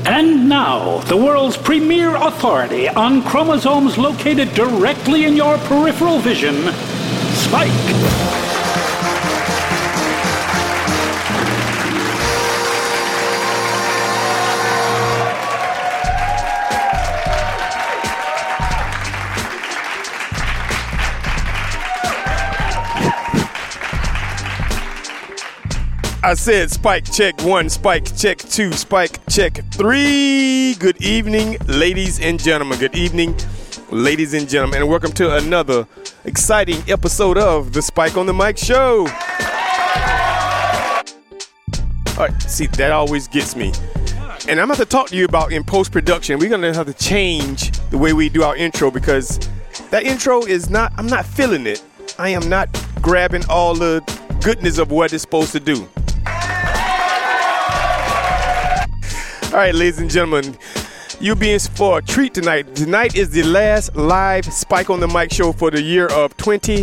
And now, the world's premier authority on chromosomes located directly in your peripheral vision, Spike. I said Spike check 1, Spike check 2, Spike check 3. Good evening, ladies and gentlemen. Good evening, ladies and gentlemen. And welcome to another exciting episode of the Spike on the Mic Show. All right, see, that always gets me. And I'm going to talk to you about in post-production, we're going to have to change the way we do our intro because that intro is not, I'm not feeling it. I am not grabbing all the goodness of what it's supposed to do. All right, ladies and gentlemen, you'll be in for a treat tonight. Tonight is the last live Spike on the Mic show for the year of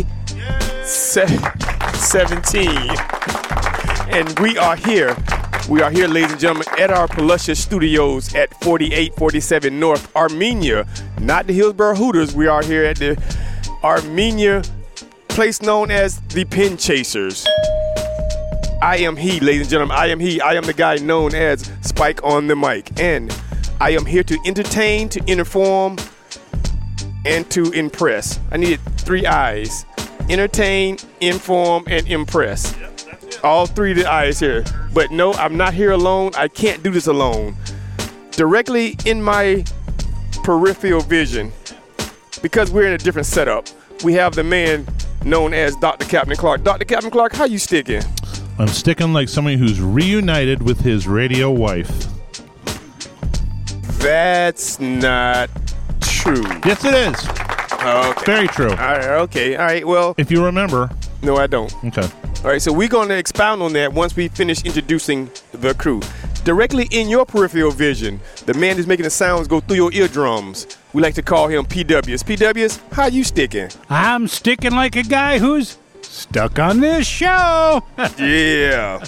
2017. And we are here, ladies and gentlemen, at our Palusha Studios at 4847 North Armenia. Not the Hillsborough Hooters. We are here at the Armenia place known as the Pin Chasers. I am he, ladies and gentlemen. I am he. I am the guy known as Spike on the Mic. And I am here to entertain, to inform, and to impress. I needed 3 I's. Entertain, inform, and impress. All 3 of the I's here. But no, I'm not here alone. I can't do this alone. Directly in my peripheral vision, because we're in a different setup, we have the man known as Dr. Captain Clark. Dr. Captain Clark, how you sticking? I'm sticking like somebody who's reunited with his radio wife. That's not true. Yes, it is. Okay. Very true. All right, okay. All right, well. If you remember. No, I don't. Okay. All right, so we're going to expound on that once we finish introducing the crew. Directly in your peripheral vision, the man who's making the sounds go through your eardrums. We like to call him PWs. PWs, how you sticking? I'm sticking like a guy who's stuck on this show. Yeah.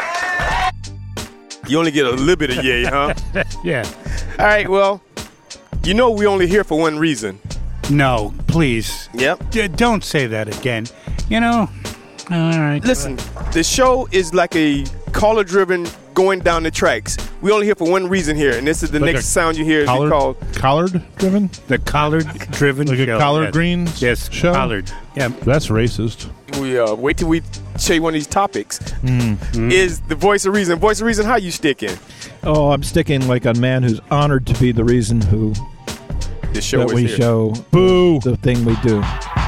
You only get a little bit of yay, huh? Yeah. All right, well, you know we only here for one reason. No, please. Yep. Don't say that again. You know, all right. Listen, the show is like a caller-driven going down the tracks. We only here for one reason here, and this is the like next sound you hear is called collard-driven? The collard-driven like show. A collard greens show? Collard. Yeah. That's racist. We wait till we show you one of these topics. Is the voice of reason. Voice of reason, how you sticking? Oh, I'm sticking like a man who's honored to be the reason who the show that is we here. show Boo. the thing we do.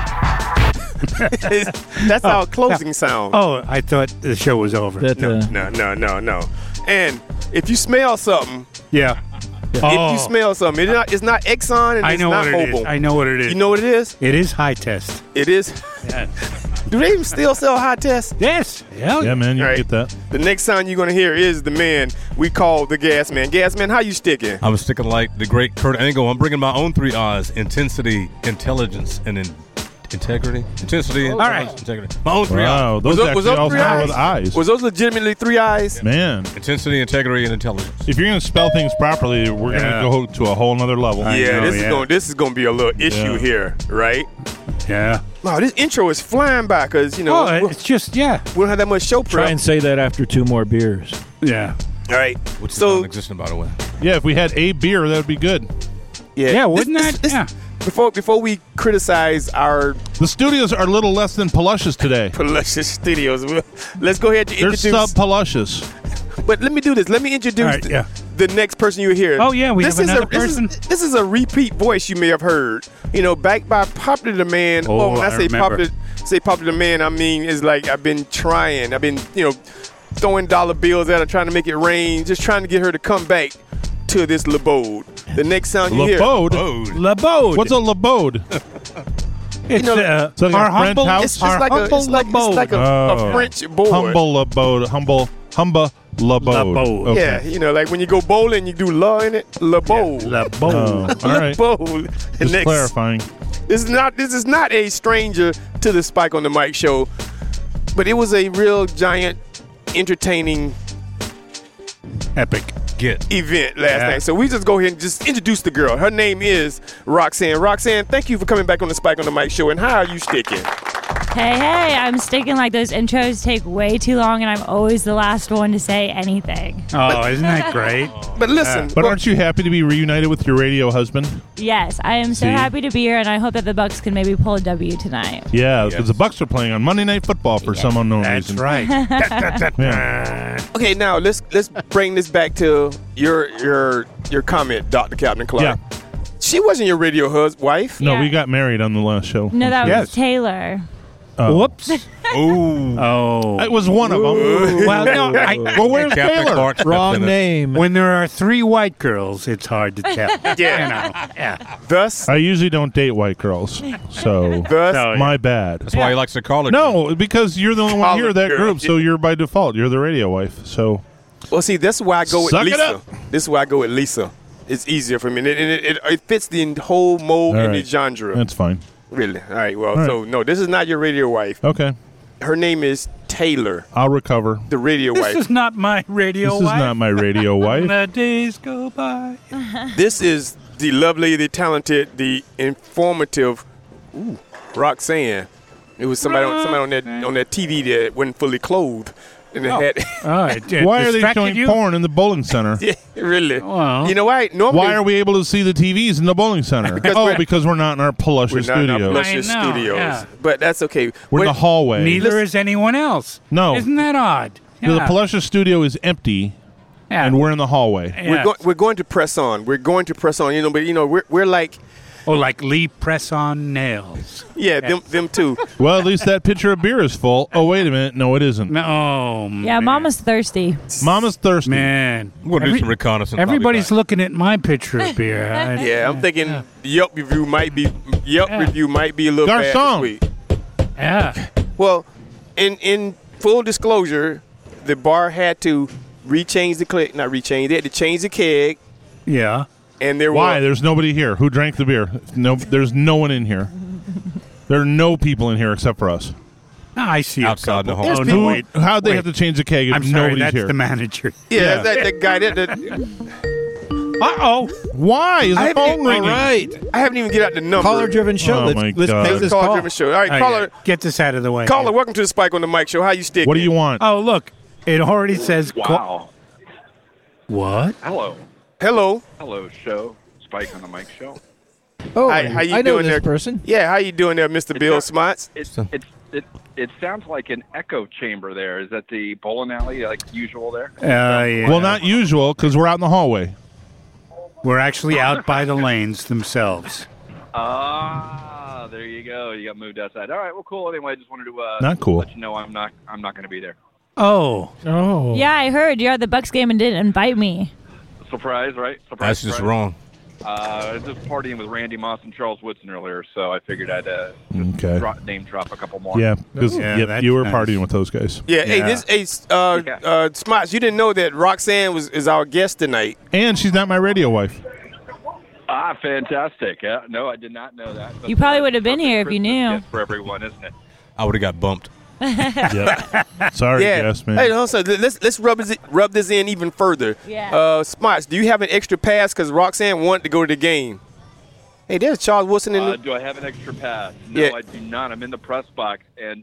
That's our closing sound. Oh, I thought the show was over. That, No. And if you smell something, Yeah. if you smell something, it's not Exxon and I it's know not what it is. Mobil. I know what it is. You know what it is? It is high test. It is. Yeah. Do they even still sell high test? Yes. Yeah, man, you All right. get that. The next sound you're going to hear is the man we call the Gas Man. Gas Man, how you sticking? I'm sticking like the great Kurt Angle. I'm bringing my own 3 I's: intensity, intelligence, and integrity. Intensity, right. integrity. My own 3 I's. Wow, those Was actually those all 3 start eyes? with eyes. Was those legitimately 3 eyes? Man, Intensity, integrity, and intelligence. if you're going to spell things properly, we're Yeah. going to go to a whole nother level. Yeah, know, this is going to be a little issue Yeah. here, right? Yeah. Wow, this intro is flying by because, you know, Oh, it's just, yeah. we don't have that much show prep. Try and say that after 2 more beers. Yeah. All right. Which is So, non-existent, by the way. Yeah, if we had a beer, that would be good. Yeah, wouldn't that? this- Yeah. Before we criticize our The studios are a little less than Paluscious today. Palusha Studios, let's go ahead and They're introduce. sub-Paluscious. But let me do this. Let me introduce All right, yeah. the next person you hear. Oh, yeah, we have another person. This is a repeat voice you may have heard. You know, backed by popular demand. Oh, when I I say remember. popular demand, I mean is like I've been trying. I've been, throwing dollar bills at her, trying to make it rain, just trying to get her to come back to this LeBode. The next sound you hear. LeBode? LeBode. What's a LeBode? It's You know, it's like our a French humble, house? It's just our like humble it's like LeBode. a French board. Humble LeBode. Humble LeBode. LeBode. Okay. Yeah, like when you go bowling, you do la in it. LeBode. LeBode. All right. LeBode. Just Next. clarifying. This is not a stranger to the Spike on the Mic show, but it was a real giant, entertaining Epic. get. event last night. So we just go ahead and just introduce the girl. Her name is Roxanne. Roxanne, thank you for coming back on the Spike on the Mic show. And how are you sticking? Hey, I'm sticking. Like, those intros take way too long, and I'm always the last one to say anything. Oh, isn't that great? But listen. But aren't you happy to be reunited with your radio husband? Yes, I am so See? happy to be here, and I hope that the Bucks can maybe pull a W tonight. Yeah, because the Bucks are playing on Monday Night Football for some unknown That's reason. right. Yeah. Okay, now let's bring this back to your comment, Dr. Captain Clark. Yeah. She wasn't your radio wife. No, Yeah. we got married on the last show. No, that Yes. was Taylor. Whoops. Ooh. Oh. It was one of them. Well, no, Well, where's Captain Taylor? Clark Wrong stepped in it. name. when there are 3 white girls, it's hard to tell. Yeah. Thus, I usually don't date white girls, so No, my bad. That's why he likes to call her. No, because you're the only one here of that Girl. group, so you're by default. You're the radio wife. So well, see, that's why I go with Suck it Lisa. up. This is why I go with Lisa. It's easier for me, and it fits the whole mold All and the right. genre. that's fine. Really? All right. Well, All right. so no, this is not your radio wife. Okay, Her name is Taylor, I'll recover. the radio This wife. is not my radio This is wife. not my radio wife. The days go by. This is the lovely, the talented, the informative Roxanne. It was somebody on that TV that wasn't fully clothed, and it had Oh, it Why are they distracted showing you? porn in the bowling center? yeah, really. Well. You know why? Normally, Why are we able to see the TVs in the bowling center? Because we're not in our we're Palusha not in our studio. Palusha I know, studios? yeah. But that's okay. We're in the hallway. Neither is anyone else. No. Isn't that odd? The Palusha studio is empty, Yeah. and we're in the hallway. Yeah. We're going to press on. We're going to press on. But we're like like Lee press-on nails. them too. Well, at least that pitcher of beer is full. Oh, wait a minute. No, it isn't. No. Yeah, man. Mama's thirsty. Mama's thirsty. Man. I'm going to do some reconnaissance. I'll be Everybody's back. looking at my picture of beer. Yeah, I'm thinking Yelp review might be a little bad Garçon. this week. Yeah. Well, in full disclosure, the bar had to they had to change the keg, Yeah. and there Why? were There's nobody here. Who drank the beer? No, there's no one in here. There are no people in here except for us. I see Outside a couple. the hall. Oh, Who? no, wait. How'd they Wait. have to change the keg if I'm sorry, nobody's that's here? the manager. yeah, that guy that Uh-oh. Why is the haven't phone even- ringing? All right. I haven't even get out the number. Caller-driven show. Oh, let's my let's God. make It's this a call. caller-driven show. All right, Oh, caller, yeah. Get this out of the way. caller, welcome to the Spike on the Mic show. How you sticking? What do you want? Oh, look. It already says... Wow. What? Hello. Hello. Hello, show. Spike on the Mic show. Oh, Hi, how you I know doing this there? person. Yeah, how you doing there, Mr. Bill Smots? It sounds like an echo chamber there. Is that the bowling alley like usual there? Yeah. Well, not usual because we're out in the hallway. We're actually out by the lanes themselves. Ah, there you go. You got moved outside. All right, well, cool. Anyway, I just wanted to Not cool. let you know I'm not going to be there. Oh. Oh. Yeah, I heard you're at the Bucks game and didn't invite me. Surprise, right? Surprise. That's just surprise. wrong. I was just partying with Randy Moss and Charles Woodson earlier, so I figured I'd Okay. name drop a couple more. Yeah, because Yeah, that's you were nice. partying with those guys. Yeah. Hey, Yeah. Smots, you didn't know that Roxanne is our guest tonight. And she's not my radio wife. Ah, fantastic. Yeah, no, I did not know that. You probably would have been here if you Christmas knew. gift for everyone, isn't it? I would have got bumped. Yep. Sorry, Yeah. yes, man. Hey, also, let's rub this in even further. Yeah. Smots, do you have an extra pass? Because Roxanne wanted to go to the game. Hey, there's Charles Wilson in the. Do I have an extra pass? No, Yeah. I do not. I'm in the press box, and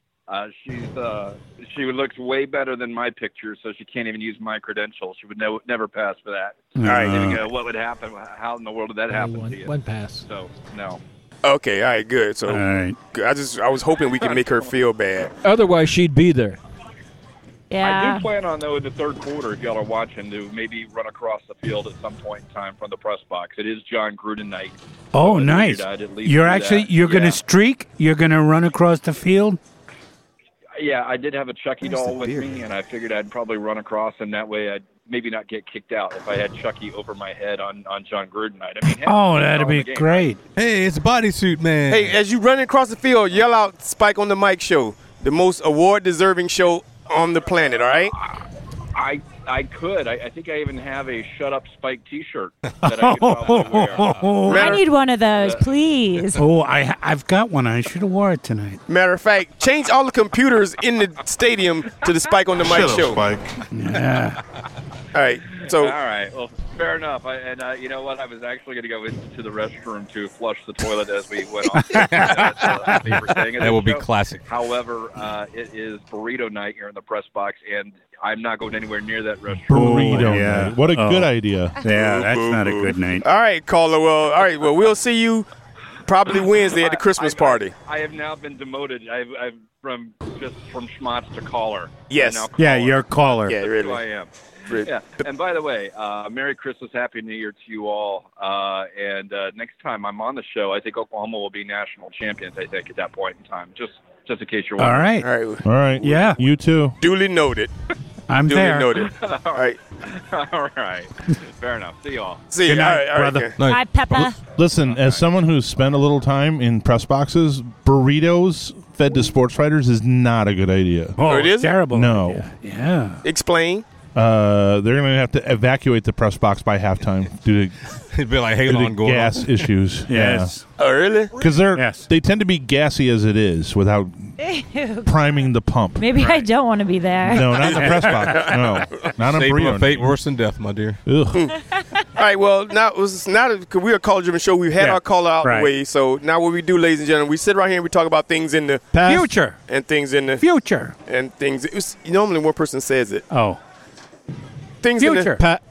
she looks way better than my picture, so she can't even use my credentials. She would never pass for that. All right. What would happen? How in the world did that happen to you? One pass. So no. Okay, all right, good. So All right. I was hoping we could make her feel bad. Otherwise, she'd be there. I Yeah. do plan on, though, in the third quarter, if y'all are watching, to maybe run across the field at some point in time from the press box. It is John Gruden night. Oh, I nice. figured I'd at least You're do actually that. you're going to Yeah. streak? You're going to run across the field? Yeah, I did have a Chucky doll with me, and I figured I'd probably run across, and that way I'd maybe not get kicked out if I had Chucky over my head on John Gruden night. I mean, heck, Oh, it's that'd all in be the game. great. Hey, it's bodysuit man. Hey, as you run across the field, yell out Spike on the Mic show, the most award-deserving show on the planet, all right? I could. I think I even have a Shut Up Spike T-shirt that I could probably wear. I need one of those, please. Oh, I've got one. I should have wore it tonight. Matter of fact, change all the computers in the stadium to the Spike on the Mic show. Spike. Yeah. All right. So all right, well, fair enough. You know what? I was actually going to go into the restroom to flush the toilet as we went on. That will be classic. However, it is burrito night here in the press box, and I'm not going anywhere near that restroom. Burrito. yeah. What a good idea. Yeah, that's not a good night. all right, caller. Well, we'll see you probably Wednesday at the Christmas party. I have now been demoted. I've from schmutz to caller. Yes. I'm now Yeah, caller. you're a caller. Yeah, That's really. who I am. Yeah, and by the way, Merry Christmas, Happy New Year to you all. And next time I'm on the show, I think Oklahoma will be national champions. I think at that point in time, just in case you're All wondering. right. All right. All right. Yeah. You too. Duly noted. I'm Duly there. noted. All right. All right, fair enough. See you all. See you. Good night, all right, brother. okay. Hi, Peppa. Listen, as someone who's spent a little time in press boxes, burritos fed to sports writers is not a good idea. Oh, it isn't? terrible. No. idea. Yeah. Explain. They're going to have to evacuate the press box by halftime due to, It'd be like due Halon to going gas on. issues. Yes. Oh, really? Because Yes. they tend to be gassy as it is without priming the pump. Maybe I don't want to be there. No, not in the press box. No, not on Save from a burrito. fate worse than death, my dear. Ugh. All right, well, now cause we're a caller-driven show. We've had Yeah, our caller out right. the way, so now what we do, ladies and gentlemen, we sit right here and we talk about things in the Past, Future. and things in the Future. and things. Normally, one person says it. Oh. Things Future. in the,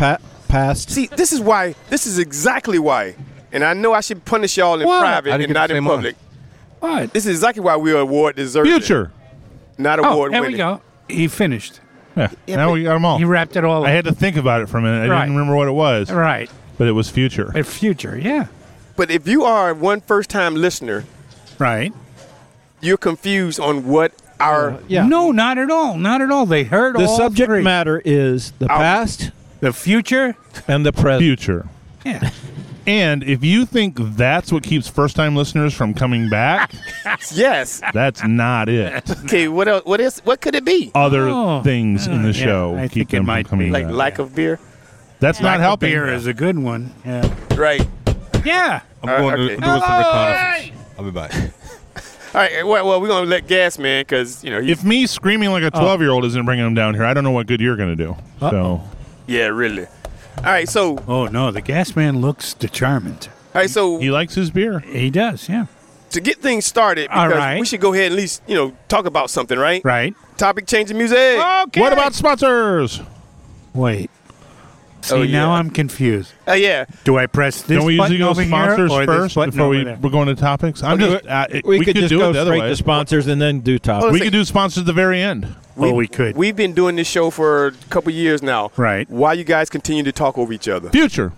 past. See, this is why. This is exactly why. And I know I should punish y'all in What? private I didn't and get not the in same public. What? This is exactly why we are award deserving. Future. Not Oh, award there winning. we go. He finished. Yeah. Now we got them all. He wrapped it all I up. had to think about it for a minute. I Right. didn't remember what it was, Right. but it was future. At Future, yeah. But if you are one first-time listener, Right. you're confused on what our Yeah. No, not at all. Not at all. They heard The all subject three. matter is the past The future. and the present. Future. Yeah. And if you think that's what keeps first-time listeners from coming back, yes. that's not it. Okay, what else? What could it be? Other Oh. things in the Yeah, show I keep think it them from might coming be. Like back. lack of beer, That's not Lack of helping. Beer is a good one. Yeah. right? Yeah. I'm going okay. to do some reconnaissance. I'll be back. All right. Well, we're gonna let Gas Man because If me screaming like a 12-year-old isn't bringing them down here, I don't know what good you're going to do. So yeah, really. All right, so Oh, no. The gas man looks determined. he likes his beer. He does, yeah. to get things started, All because right. we should go ahead and at least talk about something, right? Right. Topic changing music. Okay. What about sponsors? Wait. See, Oh, yeah. now I'm confused. Yeah. Do I press this Don't we usually button go over sponsors here or this first button before over there? we're going to topics? I'm Okay. just We could just do go it the other straight way. to sponsors and then do topics. We could do sponsors at the very end. We could. We've been doing this show for a couple years now. Right. Why you guys continue to talk over each other? Future.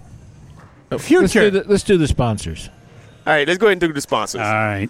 Future. Let's do the sponsors. All right, let's go ahead and do the sponsors. All right.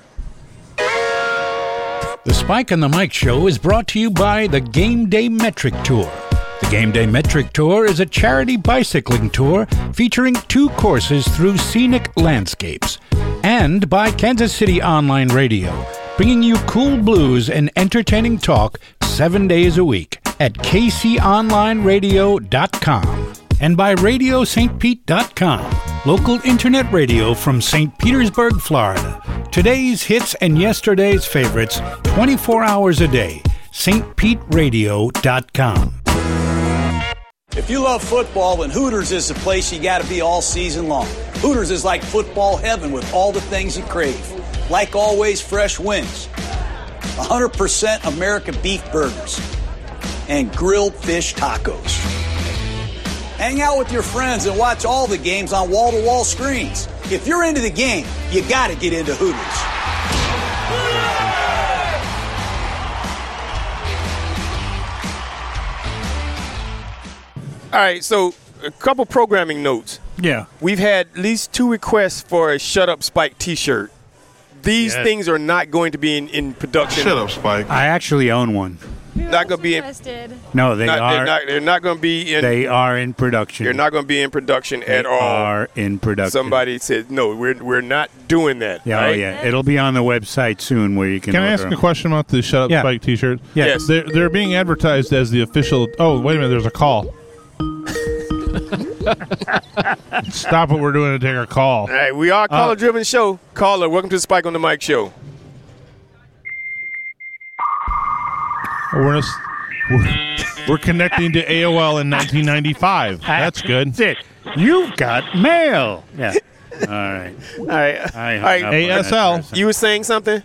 The Spike and the Mike Show is brought to you by the Game Day Metric Tour. The Game Day Metric Tour is a charity bicycling tour featuring 2 courses through scenic landscapes. And by Kansas City Online Radio, bringing you cool blues and entertaining talk 7 days a week at kconlineradio.com. And by RadioSt. local internet radio from St. Petersburg, Florida. Today's hits and yesterday's favorites 24 hours a day. stpeteradio.com. If you love football, then Hooters is the place you got to be all season long. Hooters is like football heaven with all the things you crave. Like always, fresh wings, 100% American beef burgers, and grilled fish tacos. Hang out with your friends and watch all the games on wall-to-wall screens. If you're into the game, you got to get into Hooters. All right, so a couple programming notes. Yeah. We've had at least 2 requests for a Shut Up Spike t-shirt. These Yes. things are not going to be in production. Shut up, Spike. I actually own one. Not going to be in. No, they are. They're not going to be in. They are in production. They're not going to be in production They at all. are in production. Somebody said no. We're not doing that. Yeah, right? oh yeah. It'll be on the website soon where you can. Can I order ask a them. question about the Shut Up Yeah. Spike t-shirt? Yes. They're being advertised as the official. Oh, wait a minute. There's a call. Stop what we're doing to take our call. All right, we are a caller-driven show. Caller, welcome to the Spike on the Mic show. We're connecting to AOL in 1995. That's good. That's it. You've got mail. Yeah. All right. All right. All right. ASL. You were saying something?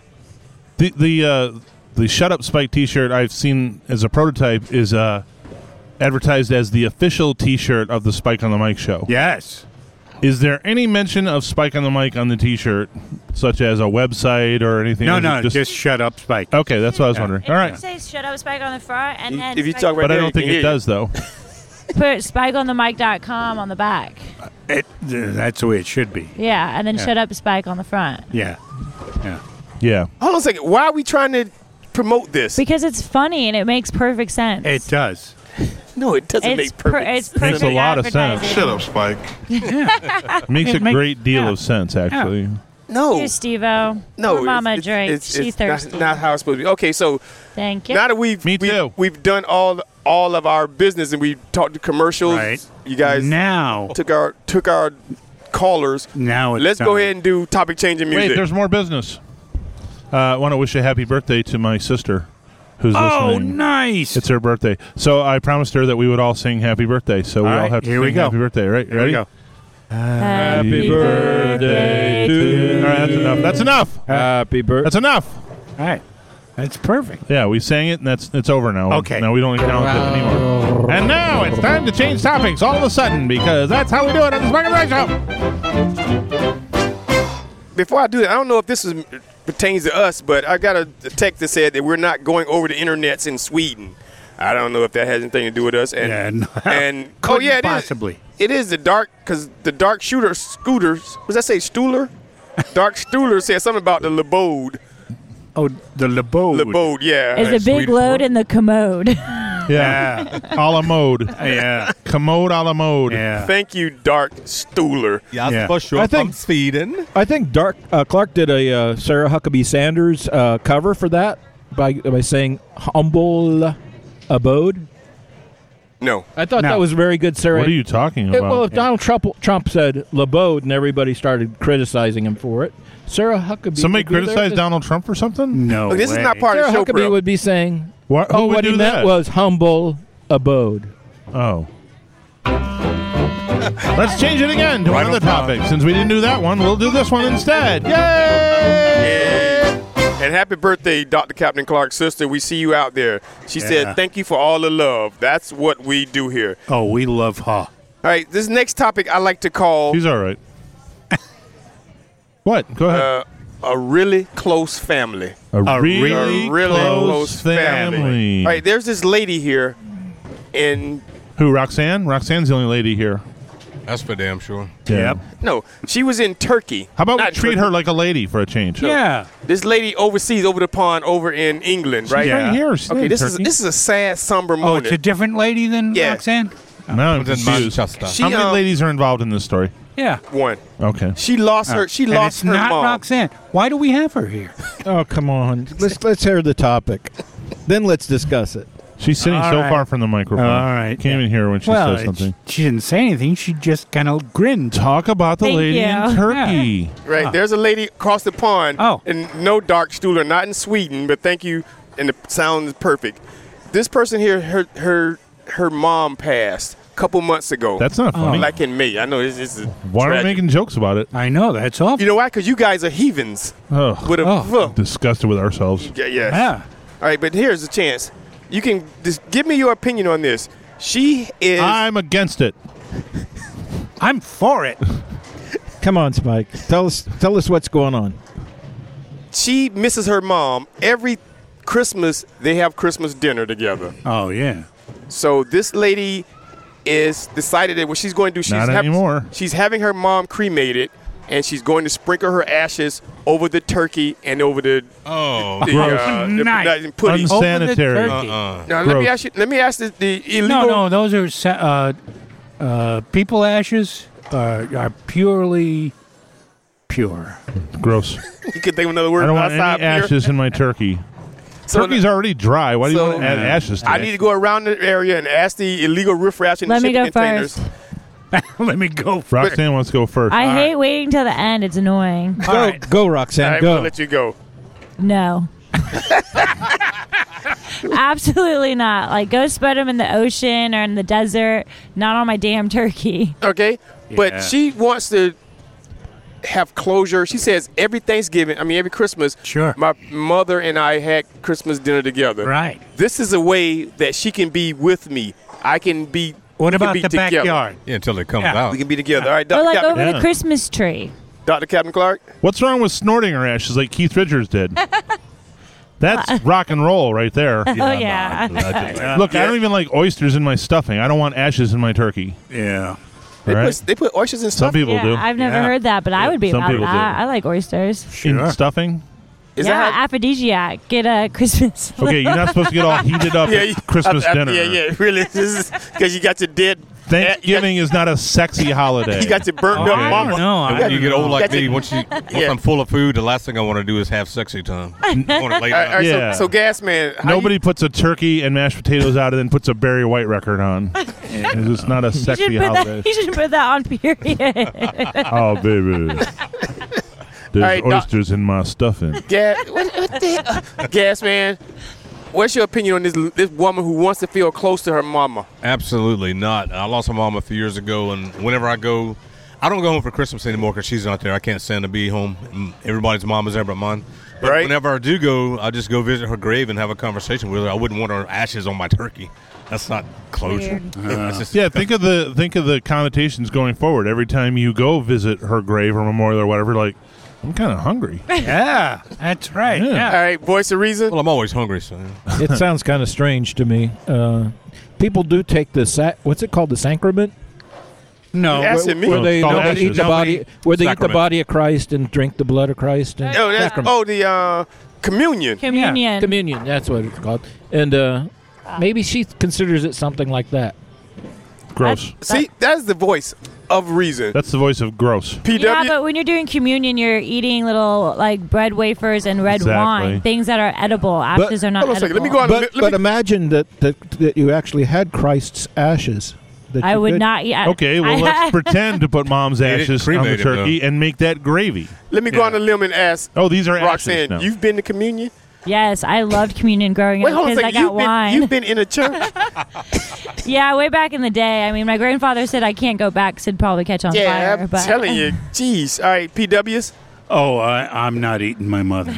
The Shut Up Spike T-shirt I've seen as a prototype is advertised as the official T-shirt of the Spike on the Mic show. Yes. Is there any mention of Spike on the Mic on the T-shirt, such as a website or anything? No, just Shut Up Spike. Okay, that's what I was wondering. It All right. says "Shut Up, Spike" on the front, and then If you Spike- talk right But I there, don't you think can it hear does, though. put SpikeOnTheMic.com on the back. That's the way it should be. Yeah, and then Yeah. "Shut Up, Spike" on the front. Yeah. Yeah. Yeah. Hold on a second. Why are we trying to promote this? Because it's funny and it makes perfect sense. It does. No, it doesn't It's make perfect it's sense. Makes a lot of sense. advertising. Shut up, Spike. Makes It a makes- great deal yeah. of sense, actually. No. Here's Steve-O. No. Poor Mama it's- Drake. It's She's thirsty. not how it's supposed to be. Okay, so Thank you. now that we've done all of our business and we've talked to commercials, Right. you guys Now. took our callers. Now it's Let's go time. ahead and do topic changing music. Wait, there's more business. I want to wish a happy birthday to my sister, who's Oh, listening. nice. It's her birthday. So I promised her that we would all sing happy birthday. So we All all right, have to here we sing go. happy birthday, right? Here Ready? we go. Happy birthday to you. All right, that's enough. That's enough. Happy birthday. That's enough. All right. That's perfect. Yeah, we sang it, and it's over now. Okay. Now we don't count it anymore. And now it's time to change topics all of a sudden, because that's how we do it on the Spike and Ray Show. Before I do that, I don't know if this pertains to us, but I got a text that said that we're not going over the internets in Sweden. I don't know if that has anything to do with us. And Yeah, no. and Couldn't it is. possibly. It is the dark, because the dark shooter scooters. Was that say Stuhler? Dark Stuhler said something about the Lebode. Oh, the Lebode. Lebode, yeah. There's a big load in the commode. Yeah. A la mode. Yeah. Commode a la mode. Yeah. Thank you, Dark Stuhler. Yeah. for sure. I think- From Sweden. I think Clark did a Sarah Huckabee Sanders cover for that by saying humble abode. No. I thought No. that was very good, Sarah. What are you talking about? Well, if Donald Trump said Labode and everybody started criticizing him for it, Sarah Huckabee. Somebody would be there criticized to- Donald Trump for something? No. Look, this is way. not part of Sarah the show, Huckabee bro. would be saying, What? Who "Oh, would what do he meant that? was humble abode." Oh. Let's change it again to Right another on top. topic. Since we didn't do that one, we'll do this one instead. Yay! And happy birthday, Dr. Captain Clark's sister. We see you out there. She Yeah. said, thank you for all the love. That's what we do here. Oh, we love her. All right, this next topic I like to call She's all right. What? Go ahead. a really close family. a really, close family. All right, there's this lady here in Who, Roxanne? Roxanne's the only lady here. That's for damn sure. Yep. no, she was in Turkey. How about we Not treat Turkey. her like a lady for a change? Yeah. This lady overseas, over the pond, over in England, right? Yeah. Right here. She's Okay, in this is Turkey. a sad, somber Oh, moment. it's a different lady than Yeah. Roxanne? Now I'm Within confused. Manchester. She, How many ladies are involved in this story? Yeah. one. Okay. She lost her. She And lost it's her not mom. Roxanne. Why do we have her here? Oh, come on. Let's hear the topic. Then let's discuss it. She's sitting All so right. far from the microphone. All right. Can't even hear her when she Well, says something. she didn't say anything. She just kind of grinned. Talk about the Thank lady you. in Turkey. Right, there's a lady across the pond. Oh. And no Dark Stuhler, not in Sweden, but thank you. And the sound is perfect. This person here, her mom passed a couple months ago. That's not funny. like in May. I know this is. Why are we tragic. making jokes about it? I know. That's awful. You know why? Because you guys are heathens. Oh, With a disgusted with ourselves. yeah, yes. Yeah. All right, but here's the chance. You can just give me your opinion on this. She is. I'm against it. I'm for it. Come on, Spike. Tell us what's going on. She misses her mom. Every Christmas, they have Christmas dinner together. Oh, yeah. So this lady is decided that what she's going to do, she's Not anymore. She's having her mom cremated, and she's going to sprinkle her ashes over the turkey and over the Nice. the pudding. Unsanitary. Over the turkey. Now let me ask the illegal. No, those are people ashes are purely pure. Gross. You could think of another word. I don't want outside any here. ashes in my turkey. So Turkey's already dry. Why do you so want to add ashes to I it? need to go around the area and ask the illegal riffraff in the Let me shipping go containers. first. Let me go. Roxanne wants to go first. I hate waiting till the end. It's annoying. Go, All Roxanne. right, Go. we'll let you go. No. Absolutely not. Like, go spread them in the ocean or in the desert, not on my damn turkey. Okay, but she wants to have closure. She says every Thanksgiving, every Christmas, my mother and I had Christmas dinner together. Right. This is a way that she can be with me. I can be. What we can about be the together. backyard? Yeah, until it comes out. We can be together. All right, Or Dr. like Captain. over the Christmas tree. Dr. Captain Clark. What's wrong with snorting her ashes like Keith Richards did? That's rock and roll right there. Oh, yeah. Look, I don't even like oysters in my stuffing. I don't want ashes in my turkey. Yeah. They put oysters in Some stuffing. people do. I've never heard that, but I would be Some about people that. do. I like oysters. In stuffing? Aphrodisiac. Get a Christmas. Okay, you're not supposed to get all heated up at Christmas dinner. Yeah, really. This is because you got your dead. Thanksgiving is not a sexy holiday. You got your burnt up mama. No, you get old like me. Once Yeah. I'm full of food, the last thing I want to do is have sexy time. I want to lay down. All right, so Gas Man. Nobody puts a turkey and mashed potatoes out and then puts a Barry White record on. It's just not a sexy holiday. You should put that on period. Oh, baby. There's right, oysters in my stuffing. Gas Man. What's your opinion on this woman who wants to feel close to her mama? Absolutely not. I lost my mom a few years ago, and whenever I go, I don't go home for Christmas anymore because she's not there. I can't stand to be home. Everybody's mom is there but mine. But whenever I do go, I just go visit her grave and have a conversation with her. I wouldn't want her ashes on my turkey. That's not closure. That's just think of the connotations going forward. Every time you go visit her grave or memorial or whatever, like, I'm kind of hungry. Yeah, that's right. Yeah. All right, voice of reason. Well, I'm always hungry, so. It sounds kind of strange to me. People do take the what's it called, the sacrament? No, You're asking me. Where they Nobody eat the body, where they eat the Sacrament. body of Christ and drink the blood of Christ. And the communion. Communion. Communion. That's what it's called. And maybe she considers it something like that. Gross. See, that's the voice of reason. That's the voice of gross. PW. Yeah, but when you're doing communion, you're eating little like bread wafers and red Exactly. wine, things that are edible. Ashes are not hold on a edible. second. Let me go on. But imagine that you actually had Christ's ashes. that I you would could- not eat. Okay, well, let's pretend to put mom's They didn't ashes on the cremate it, turkey and make that gravy. Let me go on a limb and ask. Oh, these are ashes Roxanne, now. you've been to communion? Yes, I loved communion growing Wait, up hold on a because I second. got wine. You've been in a church? Yeah, way back in the day. I mean, my grandfather said I can't go back because it'd probably catch on Yeah, fire. I'm but telling you. Jeez. All right, PWs? Oh, I'm not eating my mother.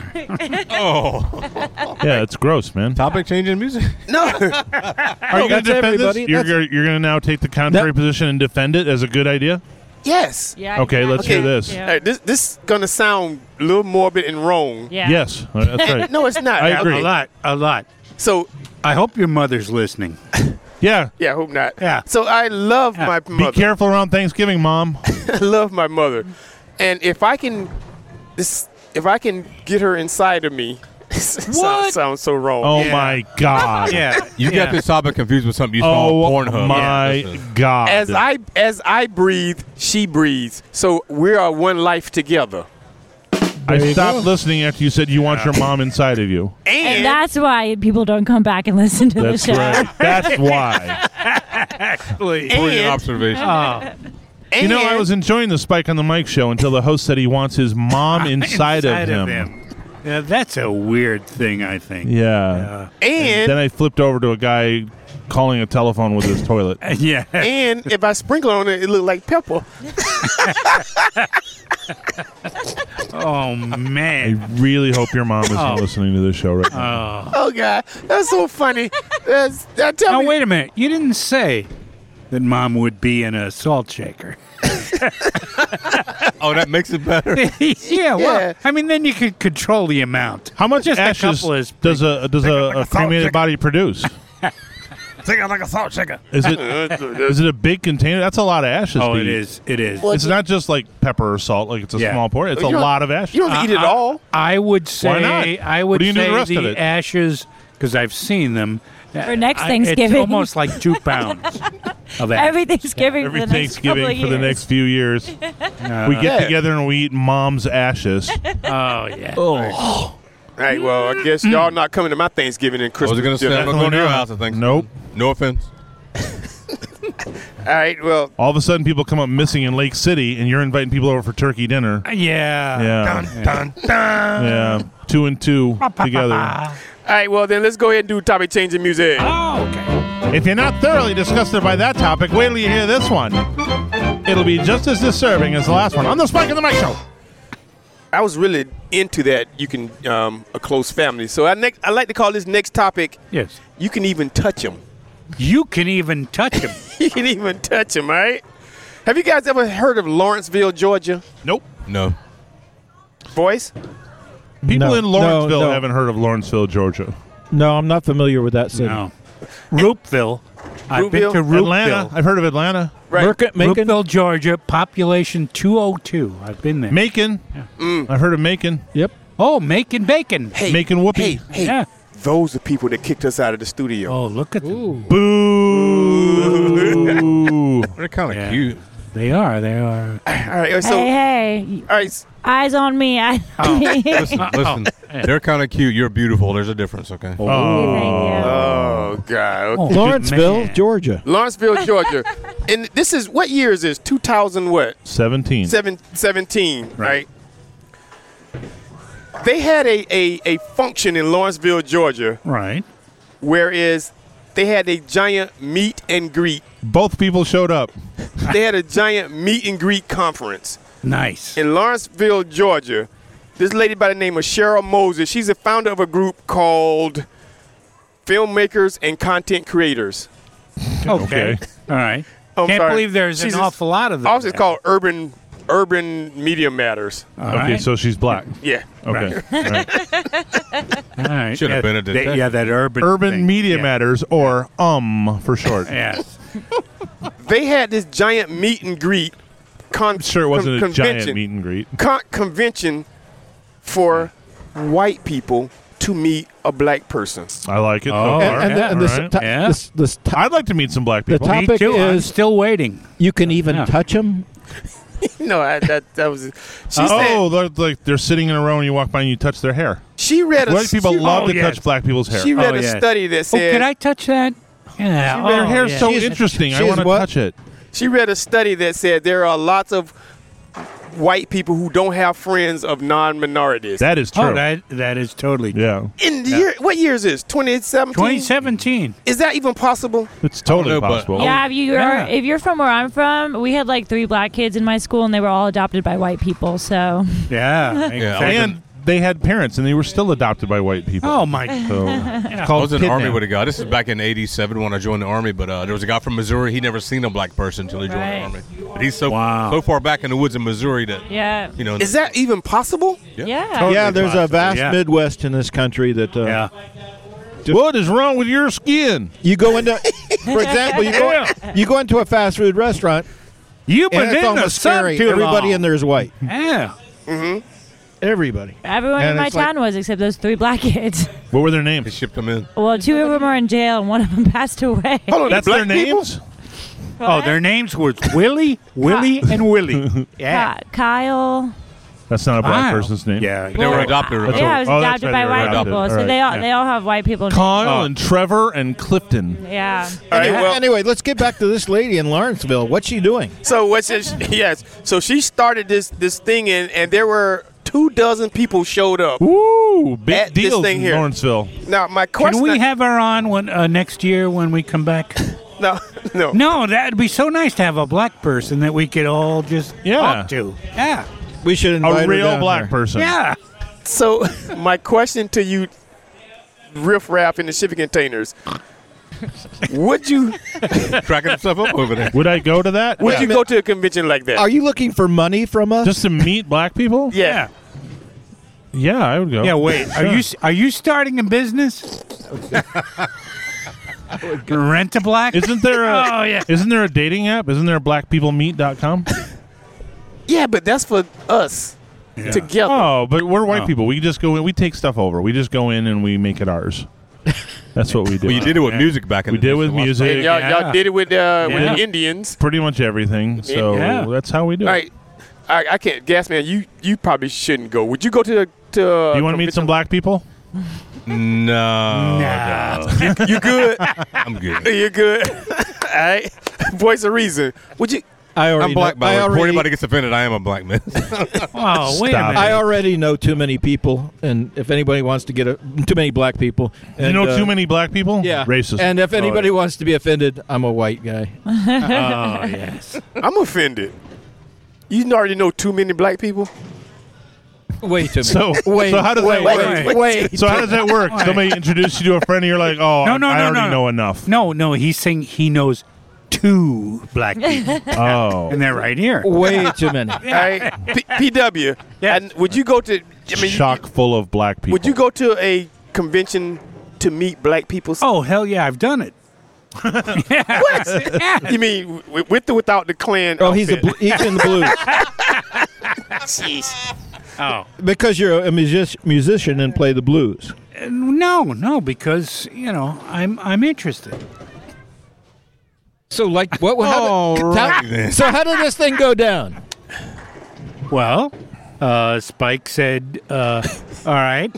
Yeah, it's gross, man. Topic changing music. No. Are you going to that's defend everybody. this? You're going to now take the contrary position and defend it as a good idea? Yes. Yeah, Okay, let's hear this. Yeah. All right, this is going to sound a little morbid and wrong. Yeah. Yes, that's right. No, it's not. I agree. A lot. So, I hope your mother's listening. Yeah. yeah, I hope not. Yeah. So I love my Be mother. careful around Thanksgiving, Mom. I love my mother. And if I can get her inside of me, sounds so wrong. Oh, Yeah. my God. Yeah. You got this topic confused with something you saw Oh, on Pornhub. my God. As I breathe, she breathes. So we are one life together. I There you stopped go. listening after you said you want your mom inside of you. And that's why people don't come back and listen to That's the show. right. That's why. Actually. Brilliant observation. You know, I was enjoying the Spike on the Mic show until the host said he wants his mom inside of him. Yeah, that's a weird thing, I think. Yeah. and Then I flipped over to a guy calling a telephone with his toilet. Yeah. and if I sprinkle on it, it look like pepper. Oh, I man. really hope your mom isn't listening to this show right now. Oh God, that's so funny. Tell Now, me. wait a minute. You didn't say that Mom would be in a salt shaker. Oh, that makes it better. Yeah, well, Yeah. I mean, then you could control the amount. How much Just a ashes couple is does a salt cremated chicken. body produce? Think like a salt shaker. Is it a big container? That's a lot of ashes. Oh, to it eat. is. It is. It's not just like pepper or salt, like it's a Yeah. small portion. It's a You don't- lot of ashes. You don't have to eat it all. I would say. Why not? I would What do you do say the rest of it? ashes, because I've seen them. For next It's Thanksgiving. almost like 2 pounds of ashes. Every Thanksgiving Every for the next couple Thanksgiving of for the years. next few years, we get Yeah. together and we eat mom's ashes. Oh, yeah. All right. Well, I guess y'all not coming to my Thanksgiving and I was Christmas going to say, I'm dinner. not going to your house, I think. Nope. No offense. All right. Well, All of a sudden, people come up missing in Lake City, and you're inviting people over for turkey dinner. Yeah. Yeah. Dun, dun, dun. Yeah, 2 and 2 together. all All right, well, then let's go ahead and do topic changing music. Oh, okay. If you're not thoroughly disgusted by that topic, wait till you hear this one. It'll be just as disturbing as the last one on the Spike and the Mike Show. I was really into that. You can a close family. So I like to call this next topic. Yes. You can even touch them. You can even touch him. You can even touch them, all right? Have you guys ever heard of Lawrenceville, Georgia? Nope. No. Boys? People No. in Lawrenceville No. haven't heard of Lawrenceville, Georgia. No, I'm not familiar with that city. No. Roopville. I've been Roopville? to Roopville. Atlanta. I've heard of Atlanta. Right. Macon? Roopville, Georgia, population 202. I've been there. Macon. I've heard of Macon. Yep. Oh, Macon Bacon. Hey, Macon Whoopie. Hey, Yeah. those are people that kicked us out of the studio. Oh, look at them. Boo. They're kind of Yeah. cute. They are. They are. All right, so Hey, all right, eyes on me. Eyes on me. Listen, they're kind of cute. You're beautiful. There's a difference, okay? Thank you. oh god, okay. Oh, Lawrenceville, man. Georgia. Lawrenceville, Georgia, and this is what year is this? 2000 what? 17. 17, right? They had a function in Lawrenceville, Georgia, Right. whereas they had a giant meet and greet. Both people showed up. They had a giant meet and greet conference Nice. in Lawrenceville, Georgia. This lady by the name of Cheryl Moses, she's a founder of a group called Filmmakers and Content Creators. Okay. All right. I'm Can't sorry. believe there's She's an a- awful lot of them. Also, it's called Urban Media Matters. All Okay, right. so she's black. Yeah. Okay. All right. All right. Should have been a detective. Yeah, that urban Urban thing. Media Yeah. Matters, or for short. Yes. They had this giant meet and greet Sure, it wasn't a convention. giant meet and greet. Convention for white people to meet a black person. I like it. Oh, so far. And, and this, All right. to- Yeah. this I'd like to meet some black the people. top- Me Topic too. I'm is- still waiting. you can even Yeah. touch them. No, that was. She Oh, said they're sitting in a row and you walk by and you touch their hair. she read a. White people she, love Oh, to yes. touch black people's hair. She read Oh, a yes. study that Oh, said. can I touch that? Yeah. Their Oh, hair's yeah. so She's- interesting. I she's want to what? touch it. She read a study that said there are lots of white people who don't have friends of non-minorities. That is true. Oh, that is totally true. yeah, In the year, what year is this? 2017. 2017. Is that even possible? it's totally know, but- possible. Yeah, if you're from where I'm from, we had like 3 black kids in my school, and they were all adopted by white people. So Yeah. exactly. And they had parents, and they were still adopted by white people. Oh my. So, I called was in the Army kidnap. with a guy. This is back in '87 when I joined the Army. But there was a guy from Missouri. He never seen a black person until he joined Right. the Army. But he's so Wow. far back in the woods in Missouri that yeah, you know. Is that even possible? yeah. Yeah, there's a vast yeah. Midwest in this country that Yeah. What is wrong with your skin? you go into. For example, you go into a fast food restaurant You've and been it's in the almost sun scary. too Everybody long. in there is white. Yeah. Everybody. Everyone And in my it's like- town was, except those 3 black kids. What were their They names? shipped them in. Well, 2 of them are in jail, and 1 of them passed away. Hold on, That's black their people? names? Oh, their names were Willie, and Willie. Yeah. Kyle. That's not a black Wow. person's name. Yeah. They were adopted. That's Yeah, I was Oh, that's adopted right, by they were white adopted. people, All so right. they all have white people. Kyle and Trevor and Clifton. Yeah. All right, well, Anyway, let's get back to this lady in Lawrenceville. What's she doing? so what's this? Yes. So she started this thing and there were 24 people showed up. Woo! Big At this deals thing in here. Lawrenceville. Now my question. Can we have her on when next year when we come back? no? No, that'd be so nice to have a black person that we could all just Yeah. talk to. Yeah. We should invite A her real down black here. person. Yeah. So my question to you, riff raff in the shipping containers. Would you Cracking himself up over there. Would I go to that? would you go to a convention like that? Are you looking for money from us? Just to meet black people? yeah. Yeah, I would go. Yeah, wait. Are you starting a business? Rent a black? Isn't there a Oh, yeah. Isn't there a dating app? Isn't there a blackpeoplemeet.com? Yeah, but that's for us together. Oh, but we're white people. We just go in. We take stuff over. We just go in and we make it ours. That's what we do. Well, you did it with music back in We the day. did with so what's- music. And y'all Yeah. did it with the Yeah. Indians. Pretty much everything. So Yeah. that's how we do All it. right, I can't. Gasman, you probably shouldn't go. Would you go to Do you want to meet some black people? No. You good? I'm good. You good? All right. Voice of reason. Would you? I'm black, by the way. Before anybody gets offended, I am a black man. Oh, wait a minute. I already know too many people, and if anybody wants to get too many black people. And, you know too many black people? Yeah. Racist. And if anybody wants to be offended, I'm a white guy. Oh, yes. I'm offended. You already know too many black people? Way too many. So how does that work? So how does that work? Somebody introduced you to a friend and you're like, oh, I already know enough. No, he's saying he knows 2 black people. Oh. And they're right here. Way too many. All right. PW. Yes. And would you go to... Chock full of black people. Would you go to a convention to meet black people? Oh, hell yeah, I've done it. What? You mean with or without the Klan? Oh, he's in the blues. Jeez. Oh. Because you're a musician and play the blues. No, because, I'm interested. So, like, what? Right. So, how did this thing go down? Well, Spike said, all right,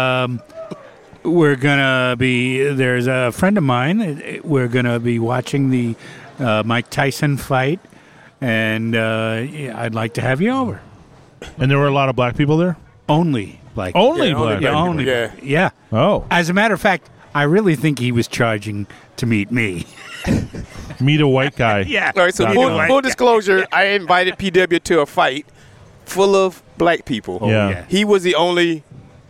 we're going to be, there's a friend of mine, we're going to be watching the Mike Tyson fight, and I'd like to have you over. And there were a lot of black people there? Only black. Only black people. Only. Yeah. Oh. As a matter of fact, I really think he was charging to meet me. Meet a white guy. Yeah. All right, so full disclosure, I invited PW to a fight full of black people. Yeah. He was the only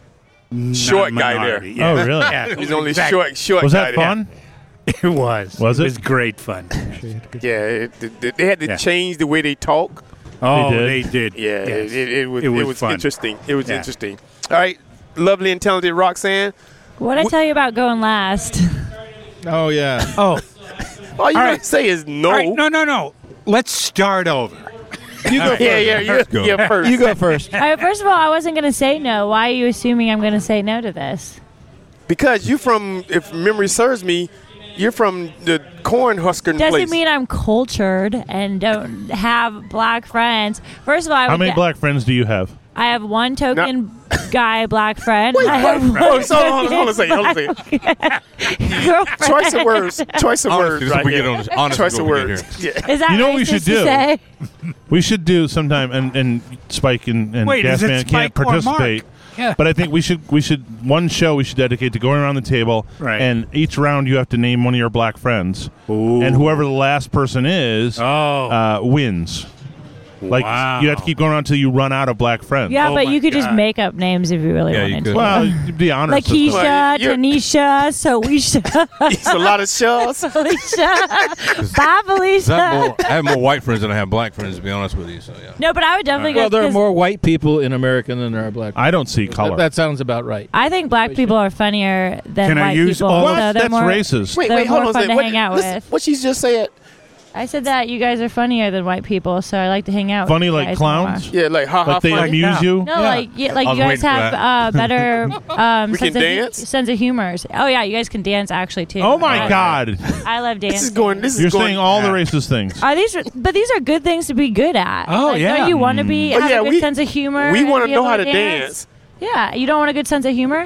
short guy there. Yeah. Oh, really? Yeah. He was the only short Was guy that fun? It was. Was it? It was great fun. Yeah, they had to change the way they talk. Oh, They they did. Yeah, Yes. it was fun. interesting. It was Yeah. interesting. All right, lovely and talented Roxanne. What'd I tell you about going last? Oh, yeah. Oh, All you All gotta right. say is no. all right. No. Let's start over. You go first. Yeah, first. You go first. All right, first of all, I wasn't going to say no. Why are you assuming I'm going to say no to this? Because you're from, if memory serves me, you're from the Cornhusking Doesn't place. mean I'm cultured and don't have black friends. First of all, How many black friends do you have? I have one token guy black friend. Wait, I have hold one on a second. girlfriend. Choice of words. Choice of words. This is Right what we here. get on this. Honestly, Choice of what we get words. here. Yeah. Is that You know what we racist should to do? say? We should do sometime, and Spike and Wait, is it Gasman can't Spike or Mark? participate. Yeah. But I think we should one show we should dedicate to going around the table, Right. and each round you have to name one of your black friends, Ooh. and whoever the last person is wins. Like Wow. you have to keep going around until you run out of black friends. Yeah, Oh but my you could just God. make up names if you really Yeah, you wanted could. to. Well, to be honest, Lakeisha, Well, you're- Tanisha, Soisha, It's a lot of shows. Felicia, bye Felicia. I have more white friends than I have black friends, to be honest with you. So yeah. No, but I would definitely Well, go. there are 'cause more white people in America than there are black people. I don't see color. That sounds about right. I think black people are funnier than Can I white use people. all- so What? they're That's more, racist. Wait, They're hold more on a fun second. to hang out listen, with. what she just said? I said that you guys are funnier than white people, so I like to hang out with Funny you like guys clowns? Yeah, like ha ha Like they funny. amuse you? more. No, like I you was guys waiting for have better We can dance? sense of humors. Oh yeah, you guys can dance actually too. Oh my God! I love dancing. This is going. This is You're going. saying all the racist things. Are these? But these are good things to be good at. Oh, Like, yeah. Don't you want to be Oh, have yeah, a good we- sense of humor? We and want to be know able how to dance. Yeah, you don't want a good sense of humor.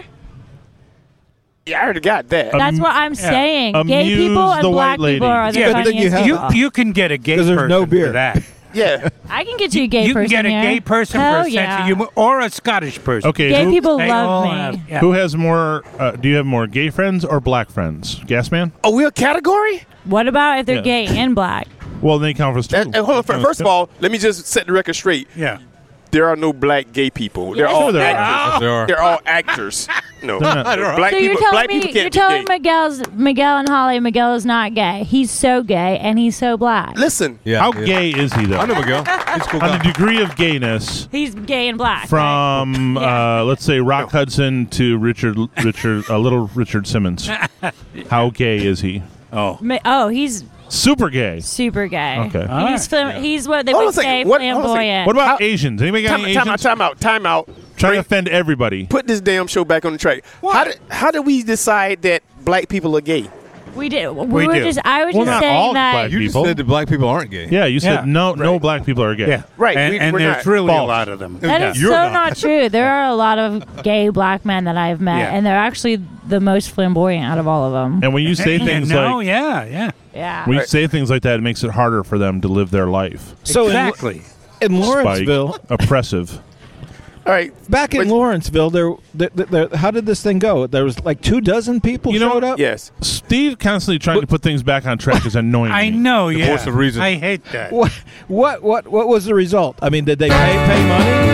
Yeah, I already got that. That's what I'm saying. Gay Amuse people and the black white people lady. are the Yeah, but then you funniest have- people. You can get a gay 'Cause person there's no beer. for that. Yeah. I can get you a gay you person can get a here. gay person Hell for a sense yeah. of humor, or a Scottish person. Okay, Gay who, people They all love me. have- yeah. who has more? Do you have more gay friends or black friends? Gasman? Oh, we're a category? What about if they're Yeah. gay and black? Well, they count as two. Hold on. First of all, let me just set the record straight. Yeah. There are no black gay people. They're Yes, all there are. actors. Yes, there are. They're all actors. No, not. black So you're people. telling Black me people you're can't telling be gay. Miguel and Holly Miguel is not gay. He's so gay and he's so black. Listen, Yeah. How yeah. gay is he though? I know Miguel. He's a cool On guy. the degree of gayness, He's gay and black. right? from Yeah. let's say Rock Hudson to little Richard Simmons. How gay is he? Oh, he's Super gay. super gay. Okay. He's what they Hold on would a second. say Hold on a second. flamboyant. What about Asians? Anybody got any Asians? time out. Trying to offend everybody. Put this damn show back on the track. How did we decide that black people are gay? We did. We We were do. just. I was Well, just not all saying that. black You just people. said that black people aren't gay. Yeah, you said no black people are gay. Yeah. Right, And we're there's not. really False. a lot of them. That is You're so not true. There are a lot of gay black men that I've met, Yeah. and they're actually the most flamboyant out of all of them. And when you say things no, like yeah. Yeah. when you say things like that, it makes it harder for them to live their life. So Exactly. in Spike, Lawrenceville, oppressive. All right. back in Lawrenceville, there, how did this thing go? There was like 24 people showed up. Yes. Steve constantly trying to put things back on track is annoying. I me. know, The yeah. voice of reason. I hate that. What was the result? I mean, did they pay money?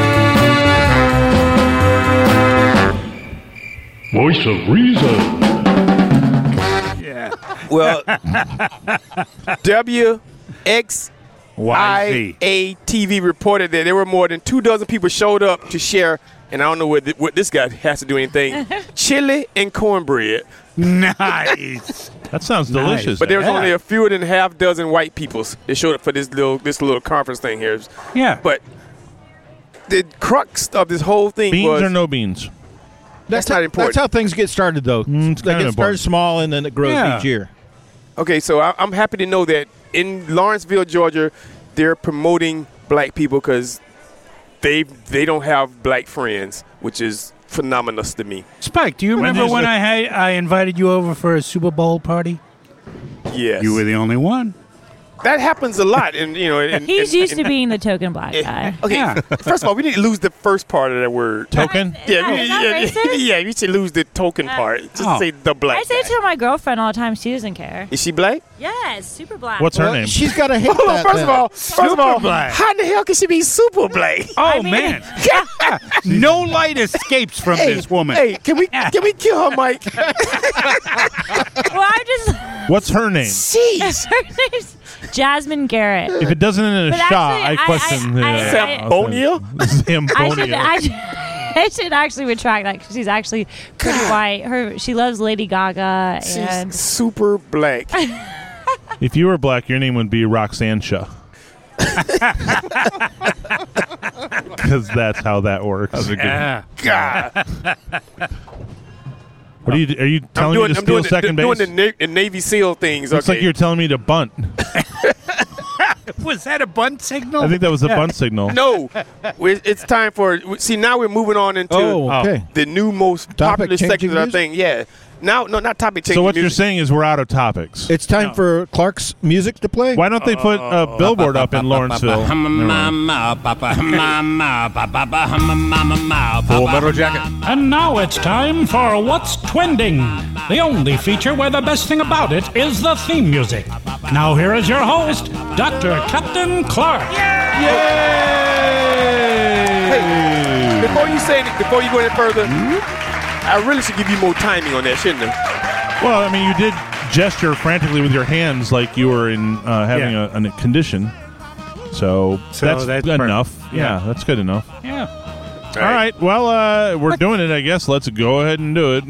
Voice of reason. Yeah. Well, WXIA YZ. TV reported that there were more than 24 people showed up to share, and I don't know what this guy has to do anything, chili and cornbread. Nice. That sounds delicious. But there was Yeah. only a fewer than half dozen white people that showed up for this little conference thing here. Yeah. But the crux of this whole thing beans was or no beans? that's not important. That's how things get started, though. It's They kind of get started important. small and then it grows Yeah. each year. Okay, so I'm happy to know that in Lawrenceville, Georgia, they're promoting black people because they don't have black friends, which is phenomenous to me. Spike, do you remember when I invited you over for a Super Bowl party? Yes, You were the only one. that happens a lot, and He's used to being the token black guy. Okay, Yeah. first of all, we need to lose the first part of that word. Token? Yeah, Is that racist? yeah, we should lose the token part. Just Oh. say the black I say it guy. to my girlfriend all the time. She doesn't care. Is she black? Yes, super black. What's her Well, name? She's got to hate Hold on, that. first then. of all, Super black. how in the hell can she be super black? Oh, mean- man. No light escapes from this woman. Hey, can we kill her, Mike? Well, I'm just. What's her name? Jeez. Her name's Jasmine Garrett. If it doesn't end in a But shot, actually, I question. Sambonia? Sambonia. I should actually retract that because she's actually pretty white. She loves Lady Gaga and She's super black. If you were black, your name would be Roxanne Shah. Because that's how that works. Yeah. God. What are you telling me to steal second base? doing the Navy SEAL things. Looks like you're telling me to bunt. Was that a bunt signal? I think that was a bunt signal. No, it's time for. See, now we're moving on into Okay. the new most popular changing section of our music? thing. Yeah. Now, no, not topic changing. So what you're music. saying is we're out of topics. It's time for Clark's music to play. Why don't they put a billboard up in Lawrenceville? Full Metal Jacket. And now it's time for What's Twending, the only feature where the best thing about it is the theme music. Now here is your host, Dr. Captain Clark. Hey, before you go any further, I really should give you more timing on that, shouldn't I? Well, I mean, you did gesture frantically with your hands like you were in having a condition. So that's enough. perfect. Yeah, that's good enough. Yeah. All right. Well, we're doing it, I guess. Let's go ahead and do it.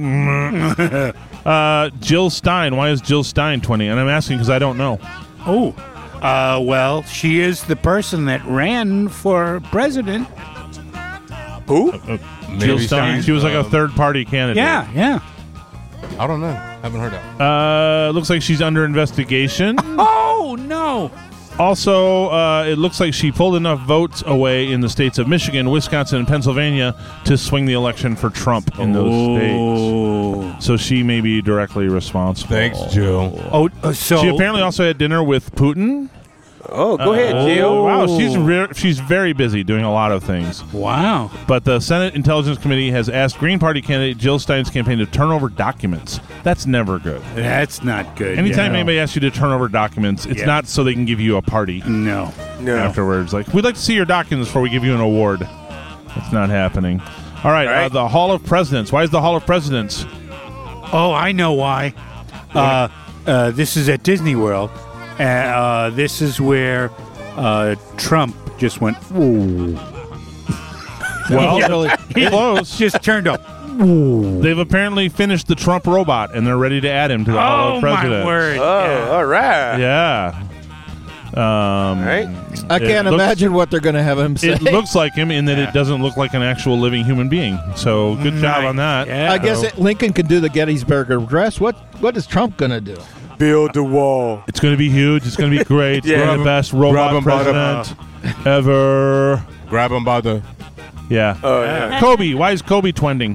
Jill Stein. Why is Jill Stein 20? And I'm asking because I don't know. Oh. Well, she is the person that ran for president. Who? Jill Stein. She was like a third-party candidate. Yeah. I don't know. Haven't heard that. Looks like she's under investigation. Oh, no. Also, it looks like she pulled enough votes away in the states of Michigan, Wisconsin, and Pennsylvania to swing the election for Trump in those states. So she may be directly responsible. Thanks, Jill. So She apparently also had dinner with Putin. Oh, go ahead, Jill. Wow, she's very busy doing a lot of things. Wow. But the Senate Intelligence Committee has asked Green Party candidate Jill Stein's campaign to turn over documents. That's never good. That's not good. Anytime anybody asks you to turn over documents, it's not so they can give you a party No. afterwards. Like, we'd like to see your documents before we give you an award. That's not happening. All right, the Hall of Presidents. Why is the Hall of Presidents? Oh, I know why. This is at Disney World. This is where Trump just went, ooh. Well, He close. just turned up. They've apparently finished the Trump robot, and they're ready to add him to the Hall Oh, of my Presidents. word. Oh, all right. Yeah. Right. I can't looks- imagine what they're going to have him say. It looks like him in that it doesn't look like an actual living human being. So good job on that. Yeah. I guess Lincoln can do the Gettysburg Address. What is Trump going to do? Build the wall. It's going to be huge. It's going to be great. Yeah. We're the best robot president ever. Grab him by the... Yeah. Yeah. Kobe. Why is Kobe twending?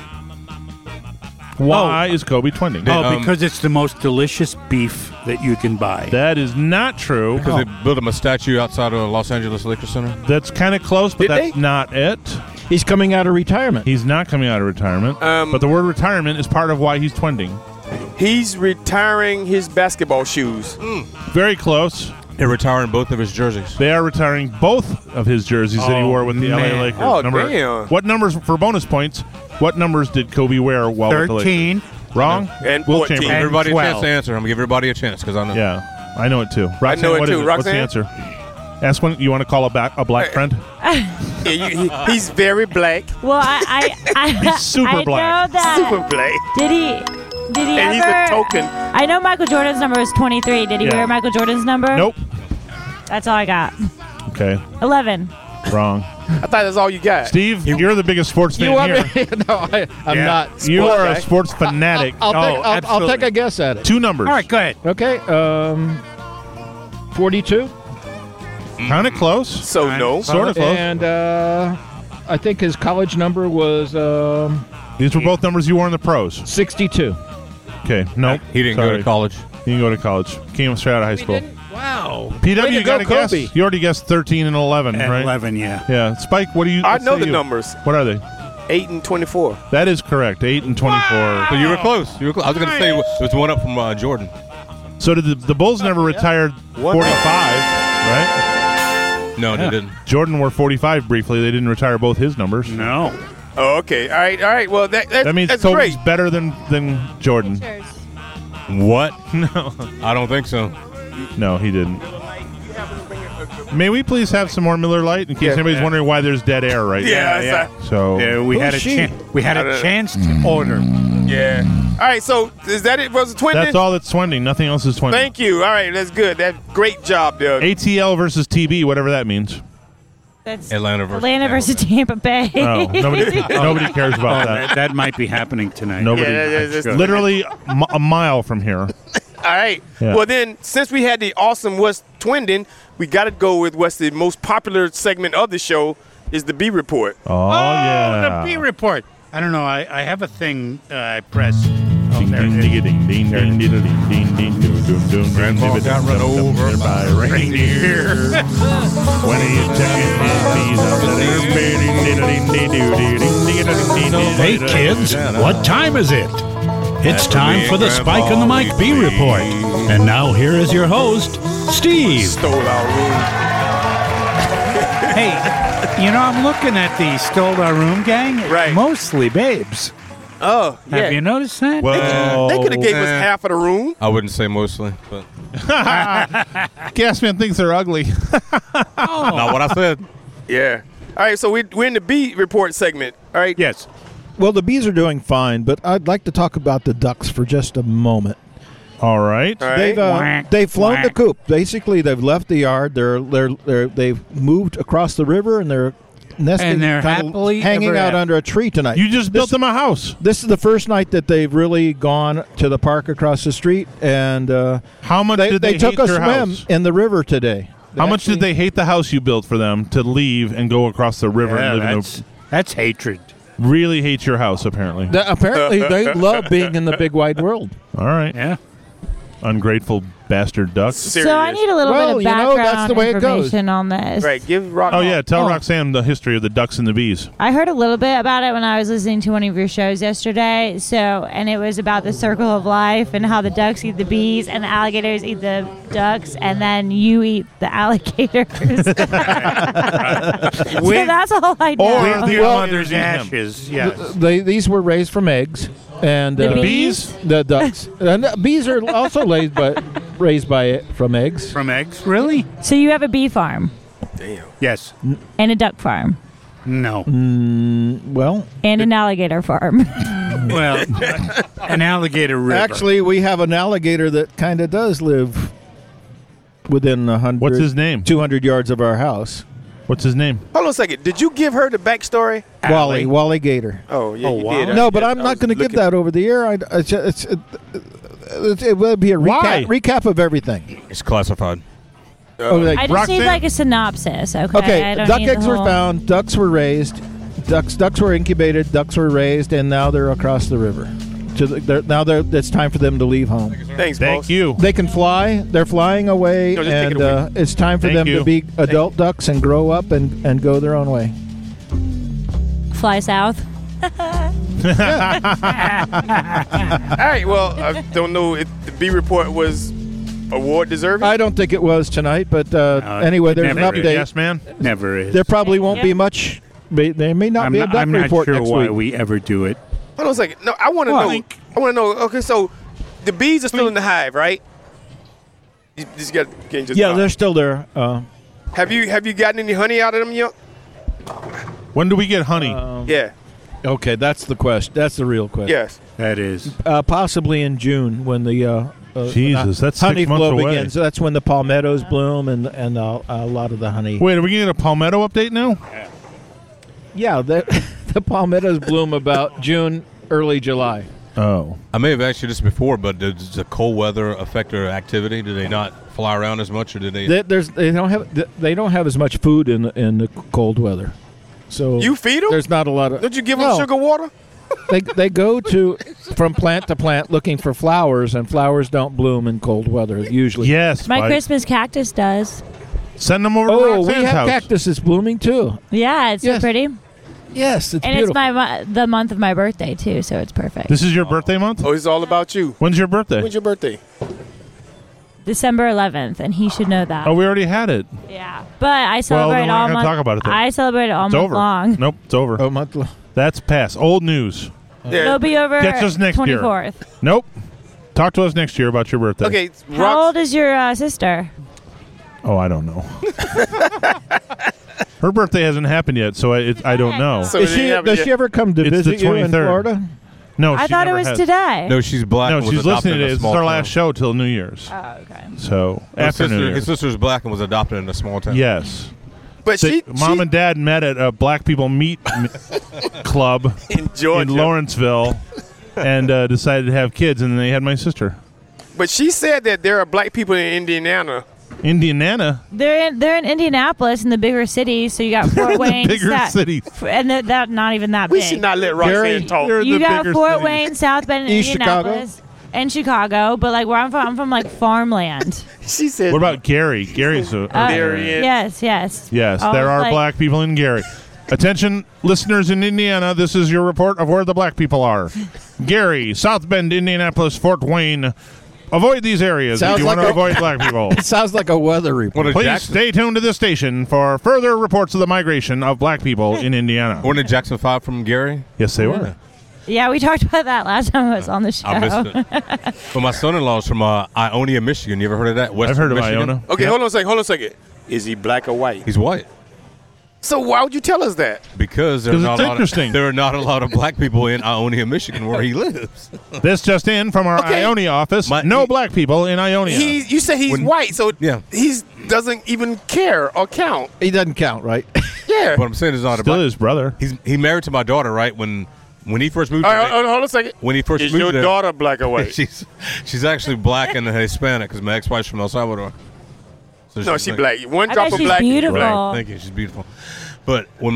Why is Kobe twending? Because it's the most delicious beef that you can buy. That is not true. Because they built him a statue outside of the Los Angeles Lakers Center. That's kind of close, but that's not it. He's coming out of retirement. He's not coming out of retirement. But the word retirement is part of why he's twending. He's retiring his basketball shoes. Very close. They're retiring both of his jerseys. They are retiring both of his jerseys that he wore with the LA Lakers. Oh, damn. What numbers, for bonus points, what numbers did Kobe wear while with the Lakers? 13. Wrong? And Will 14. Chamberlain. Everybody a 12. chance to answer. I'm going to give everybody a chance because I know. Yeah, I know it too. Roxanne, know it what too. is What's the Roxanne? answer? Ask when you want to call a black friend. Yeah, he's very black. Well, I He's super I black. know that. Super black. Did he And he's ever? a token. I know Michael Jordan's number was 23. Did he Yeah. wear Michael Jordan's number? Nope. That's all I got. Okay, 11. wrong. I thought that's all you got. Steve, you're the biggest sports fan You want here. me? No, I'm Yeah. not. You are guy. a sports fanatic. I'll take a guess at it. Two numbers. All right, go ahead. Okay. 42. Kind of close. So no. Sort of close. And I think his college number was These were both numbers you wore in the pros. 62. Okay, nope. He didn't go to college. He didn't go to college. Came straight out of high school. Wow. PW, Way to you go, got to guess. Kobe. You already guessed 13 and 11, At right? 11, yeah. Yeah. Spike, what do you? I what know say the you? numbers. What are they? 8 and 24. That is correct. 8 and 24. So you were close. You were close. I was going to say it was one up from Jordan. So did the Bulls never retired 45, right? No, they didn't. Jordan wore 45 briefly. They didn't retire both his numbers. No. Oh, okay. All right. Well, That means that's Kobe's great. better than Jordan. What? No. I don't think so. No, he didn't. May we please have some more Miller Lite in case anybody's wondering why there's dead air right Yeah. now? So Yeah, we had a chance to order. Yeah. All right. So is that it? Was it twinning? that's all that's twending. Nothing else is twending. Thank you. All right. That's good. That great job, there. ATL versus TB, whatever that means. That's Atlanta versus Tampa Bay. Oh, nobody cares about that. That might be happening tonight. Nobody. that's good. Literally a mile from here. All right. Yeah. Well, then, since we had the awesome What's Twinding, we got to go with what's the most popular segment of the show is the B Report. Oh, yeah. The B report. I don't know. I have a thing I press. Oh, Ding, there ding, it ding, is. ding, ding, ding, ding, ding, ding, ding, doom, doom, doom, Grandpa doom, got doom, run doom, over doom, by a reindeer. When are you checking his bees out? Hey kids, what time is it? It's time for the Spike and the Mike B report. And now here is your host, Steve. Stole our room. Hey, I'm looking at the Stole Our Room gang. Right. Mostly babes. Oh, yeah. Have you noticed that? Well, They could have gave us half of the room. I wouldn't say mostly, but Gasman thinks they're ugly. not what I said. Yeah. All right. So we're in the B Report segment. All right. Yes. Well, the bees are doing fine, but I'd like to talk about the ducks for just a moment. All right. All right. They've flown the Quack. coop. Basically, they've left the yard. They've moved across the river, and they're nesting, And they're kinda happily hanging ever out after. under a tree tonight. You just built them a house. This is the first night that they've really gone to the park across the street, and How much did they took hate a your swim house? in the river today. How much did they hate the house you built for them to leave and go across the river and live in the... That's hatred. Really hate your house, apparently. Apparently, they love being in the big wide world. All right. Yeah. Ungrateful bastard ducks. So I need a little Well, bit of you know, background that's the way it goes. information on this. Right. Give Rock. Oh, yeah. Tell Roxanne the history of the ducks and the bees. I heard a little bit about it when I was listening to one of your shows yesterday. And it was about the circle of life and how the ducks eat the bees and the alligators eat the ducks, and then you eat the alligators. So that's all I know. With your Well, mother's ashes. Yes. These were raised from eggs, and The bees? the ducks, and bees are also raised from eggs. From eggs? Really? So you have a bee farm Yes. and a duck farm No. Well, and an alligator farm. Well, an alligator river. actually, we have an alligator that kind of does live within 100. What's his name? 200 yards of our house. What's his name? Hold on a second. Did you give her the backstory? Wally Gator. Oh, yeah. Oh, you wow. did. No, but I'm I not was going to give looking- that over the air. It will be a Why? recap of everything. It's classified. I just Roxanne? need like a synopsis. Okay. Okay, I don't duck need the eggs were whole- found, ducks were raised, ducks were incubated, ducks were raised, and now they're across the river. It's time for them to leave home. Thanks, Thank boss. you. They can fly. They're flying away, No, just take and it away. it's time for Thank them you. to be adult ducks and grow up and go their own way. Fly south. All right. Well, I don't know if the B report was award deserving. I don't think it was tonight, but anyway, there's an never is. update. Yes, man. Never is. There probably won't Yeah. be much. There may not be a duck I'm not report sure next why week. we ever do it. Hold on a second. No, I want to know. I want to know. Okay, so the bees are still in the hive, right? You just got can't just Yeah, they're still there. Have you gotten any honey out of them yet? When do we get honey? Yeah. Okay, that's the question. That's the real question. Yes. That is. Possibly in June when the Jesus, that's 6 honey months flow away. begins. That's when the palmettos bloom and a lot of the honey. Wait, are we getting a palmetto update now? Yeah, the palmettos bloom about June, early July. Oh. I may have asked you this before, but does the cold weather affect their activity? Do they not fly around as much, or do they? They don't have as much food in the cold weather. So You feed them? there's not a lot of. Don't you give them No. sugar water? They go from plant to plant looking for flowers, and flowers don't bloom in cold weather usually. Yes. My buddy. Christmas cactus does. Send them over to Oh, we Roxanne's have house. cactuses blooming too. Yeah, it's Yes. so pretty. Yes, it's And beautiful. it's the month of my birthday too, so it's perfect. This is your birthday month? Oh, it's all about you. When's your birthday? When's your birthday? December 11th, and he should know that. Oh, we already had it. Yeah, but I celebrate then we're all not gonna month. talk about it then. I celebrate it all It's month over. long. Nope, it's over. a month. That's past. Old news. Yeah. It'll be over Catch us next year. 24th. Nope. Talk to us next year about your birthday. Okay. How old is your sister? Oh, I don't know. Her birthday hasn't happened yet, so I don't know. So Does she ever come to It's visit the you in 23rd. Florida? No, I she thought it never was has. today. No, she's black. No, and was she's adopted listening in to a this. It's small our town. last show till New Year's. Oh, okay. So after New Year's. His sister's black and was adopted in a small town. Yes. But Mom and Dad met at a Black People Meet Club in Georgia, in Lawrenceville, and decided to have kids, and then they had my sister. But she said that there are black people in Indiana. Indiana? They're in Indianapolis in the bigger cities, so you got Fort Wayne, bigger cities. and that not even that We big. should not let Roxanne talk. You got Fort Wayne, South Bend, and East Indianapolis, and Chicago. But like where I'm from like farmland. She said. What about Gary? Gary's a Yes, yes. Yes, Oh, there are like- black people in Gary. Attention, listeners in Indiana, this is your report of where the black people are. Gary, South Bend, Indianapolis, Fort Wayne. Avoid these areas Sounds if you want like to a- avoid black people. It sounds like a weather report. Please stay tuned to this station for further reports of the migration of black people in Indiana. Weren't Jackson 5 from Gary? Yes, they were. Yeah, we talked about that last time I was on the show. I missed it. Well, my son-in-law's from Ionia, Michigan. You ever heard of that? Western I've heard of Michigan? Iona. Okay, hold on a second. Is he black or white? He's white. So why would you tell us that? Because there are, 'Cause not it's a lot interesting. of, there are not a lot of black people in Ionia, Michigan, where he lives. This just in from our Okay. Ionia office. No black people in Ionia. You say he's white, so Yeah. he doesn't even care or count. He doesn't count, right? Yeah. What I'm saying is not a Still black. his brother. He married to my daughter, right? When he first moved. All there, right, hold on a second. when he first Is moved your there, daughter black or white? she's actually black and Hispanic because my ex-wife's from El Salvador. So No, she black. One I drop bet of she's black. beautiful. Black. Thank you. She's beautiful. But when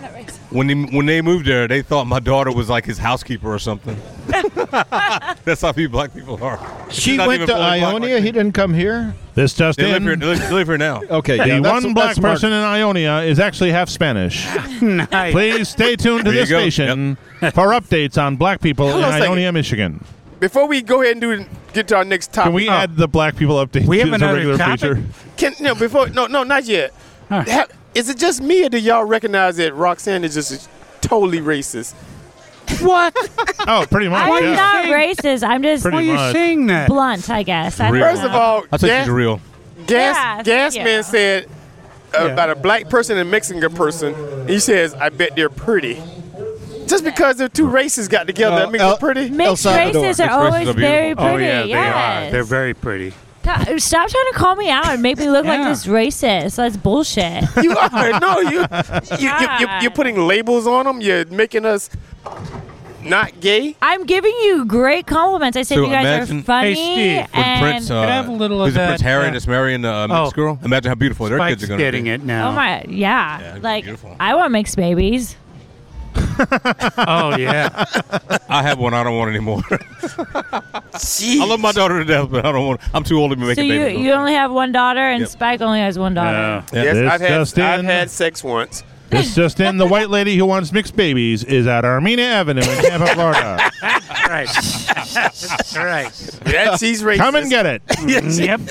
they moved there, they thought my daughter was like his housekeeper or something. That's how few black people are. She She's not went even to fully black Ionia. like He didn't come here. This just They live in. here. They live here now. Okay, The yeah, that's- one black that's smart. person in Ionia is actually half Spanish. Nice. Please stay tuned to There you this go. station for updates on black people Hold in on a second. Ionia, Michigan. Before we go ahead and get to our next topic, Can we add the black people update We have as a another regular topic? feature? no, not yet. Is it just me or do y'all recognize that Roxanne is just totally racist? What? Oh, pretty much. I'm yeah. not racist. I'm just Pretty Why are you much. saying that? blunt, I guess. I don't First know. of all, I think she's real. Yeah, Gas thank man you. said about a black person and a Mexican person, he says, I bet they're pretty. Just because they're two races got together, that means they're pretty? Mixed Salvador. races are Mixed always races are very beautiful. pretty. Oh yeah, yes. they are. They're very pretty. Stop trying to call me out and make me look like Yeah. this racist. That's bullshit. You are. No, you're putting labels on them. You're making us. not gay? I'm giving you great compliments. I said So you guys imagine- are funny. Hey, Steve, When and Prince, Could I have a little of is it Prince that, Harry uh, that's marrying the mixed girl? Imagine how beautiful their Spike's kids are going to be. getting it now. oh my, yeah. Yeah, Like, beautiful. I want mixed babies. Oh, yeah. I have one. I don't want any more. Jeez. I love my daughter to death, but I don't want. I'm too old to be So making babies. you only have one daughter, and Yep. Spike only has one daughter. Yeah. Yes, This I've had sex once. This just in: the white lady who wants mixed babies is at Armenia Avenue in Tampa, Florida. Right. Right. Yeah, she's racist. Come and get it. Yep.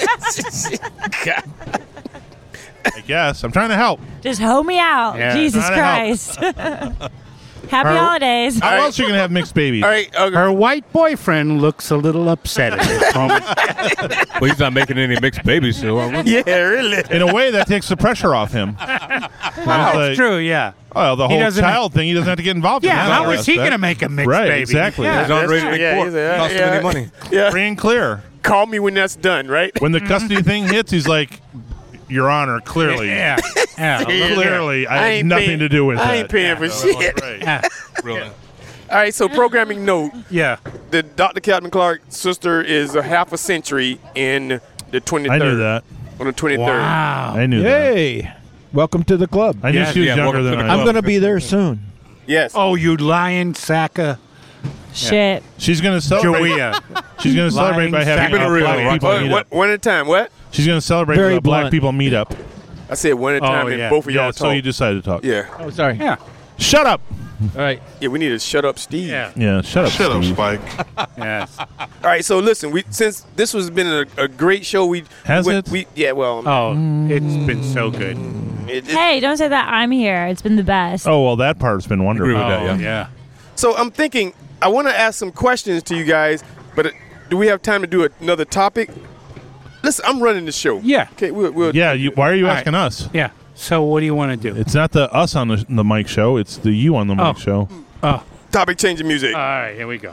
I guess I'm trying to help. Just hoe me out. Yeah. Jesus Trying to Christ. Happy holidays. How else are you gonna have mixed babies? All right. Her white boyfriend looks a little upset at this moment. Well, he's not making any mixed babies, so Yeah, really. In a way, that takes the pressure off him. That's true, yeah. Well, the He whole doesn't- child thing, he doesn't have to get involved Yeah, in. that how is he aspect. going to make a mixed Right, baby? exactly. Yeah. he's on ready to Yeah, court. he's a- Cost him yeah. any money. Yeah. Free and clear. Call me when that's done, right? When the custody thing hits, he's like, Your Honor, clearly. Yeah. Yeah. Clearly, I had ain't nothing paying- to do with that. I ain't paying for shit. Right. Yeah. Really. All right, so programming note. Yeah. The Dr. Calvin Clark's sister is a half a century in the 23rd. I knew that. On the 23rd. Wow. I knew that. Hey, welcome to the club. I knew Yeah, she was yeah, younger welcome to than the I club. I'm going to be there soon. Yes. Oh, you lying sack of Shit. She's going to celebrate. Joia. She's going to celebrate by Lying having sack a of real black rock. people meet up. One at a time. What? She's going to celebrate Very with a black blunt. people meet up. I said one at a time, Oh, and yeah. both of y'all Yeah, talk. so you decided to talk. Yeah. Oh, sorry. Yeah. Shut up. All right. Yeah, we need to shut up Steve. Yeah. Yeah, shut up. Shut up, Steve. Spike. Yes. All right, so listen, since this has been a great show, we Has it? Yeah, well, Oh, it's been so good. Hey, don't say that. I'm here. It's been the best. Oh, well, that part's been wonderful. Agree with that, Oh, yeah. yeah. So I'm thinking I want to ask some questions to you guys, but do we have time to do another topic? Listen, I'm running the show. Yeah. Okay, we'll Yeah, why are you All right. asking us? Yeah. So what do you want to do? It's not the us on the mic show. It's the you on the mic Oh. show. Oh, topic changing music. all right. Here we go.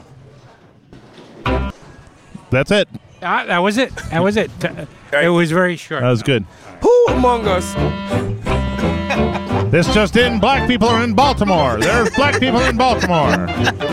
That's it. That was it. That was it. It was very short. That was good. Who among us? This just in: black people are in Baltimore. There's black people in Baltimore.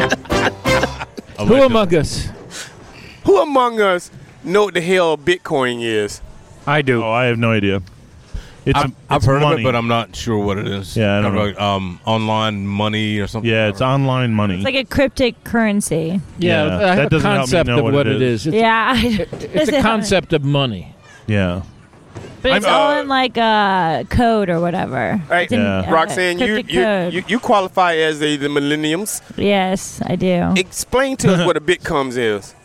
Who among us? Who among us know what the hell Bitcoin is? I do. Oh, I have no idea. I've it's heard money. of it, but I'm not sure what it is. Yeah, I don't Kind of like, online money or something. Yeah, it's online money. It's like a cryptic currency. Yeah, Yeah, I that have a doesn't help me concept know of what what it it is. It's, Yeah. it's a concept of money. Yeah. But it's all in like code or whatever. All right, It's in, Yeah. Roxanne, cryptic code. you qualify as the millenniums. Yes, I do. Explain to us what a Bitcoin is.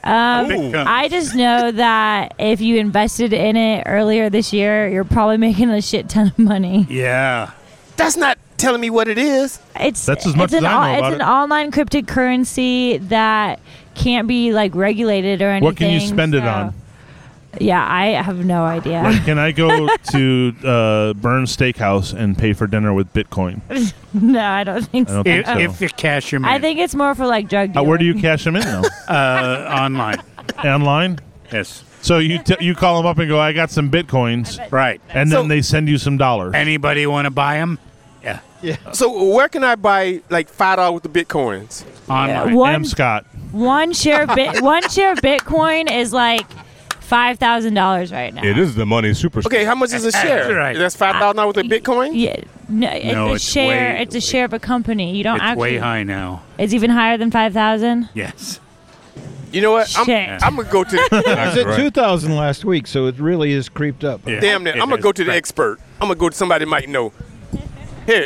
I just know that if you invested in it earlier this year, you're probably making a shit ton of money. Yeah. That's not telling me what it is. That's as much it's as I know it's about an it. online cryptic currency that can't be like regulated or anything. What can you spend it so- on? Yeah, I have no idea. Like, can I go to Burns Steakhouse and pay for dinner with Bitcoin? No, I don't think I so. don't think so. If you cash them in. I think it's more for like drug dealing. Where do you cash them in though? online. Online? Yes. So you call them up and go, I got some Bitcoins, Right. and then they send you some dollars. Anybody want to buy them? Yeah. So where can I buy like $5 worth of Bitcoins? Online. One Scott. one share of one share of Bitcoin is like $5,000 right now. It is the money super. Okay, how much is a share? Right. That's $5,000 worth of Bitcoin? Yeah, no, No, it's it's a share. way- It's a share of a company. You don't It's actually. way high now. It's even higher than 5,000. Yes. You know what? I'm Shit. gonna go to It was at Right. 2,000 last week, so it really is creeped up. Yeah. damn it. It I'm gonna is. go to the expert. I'm gonna go to somebody who might know. Here.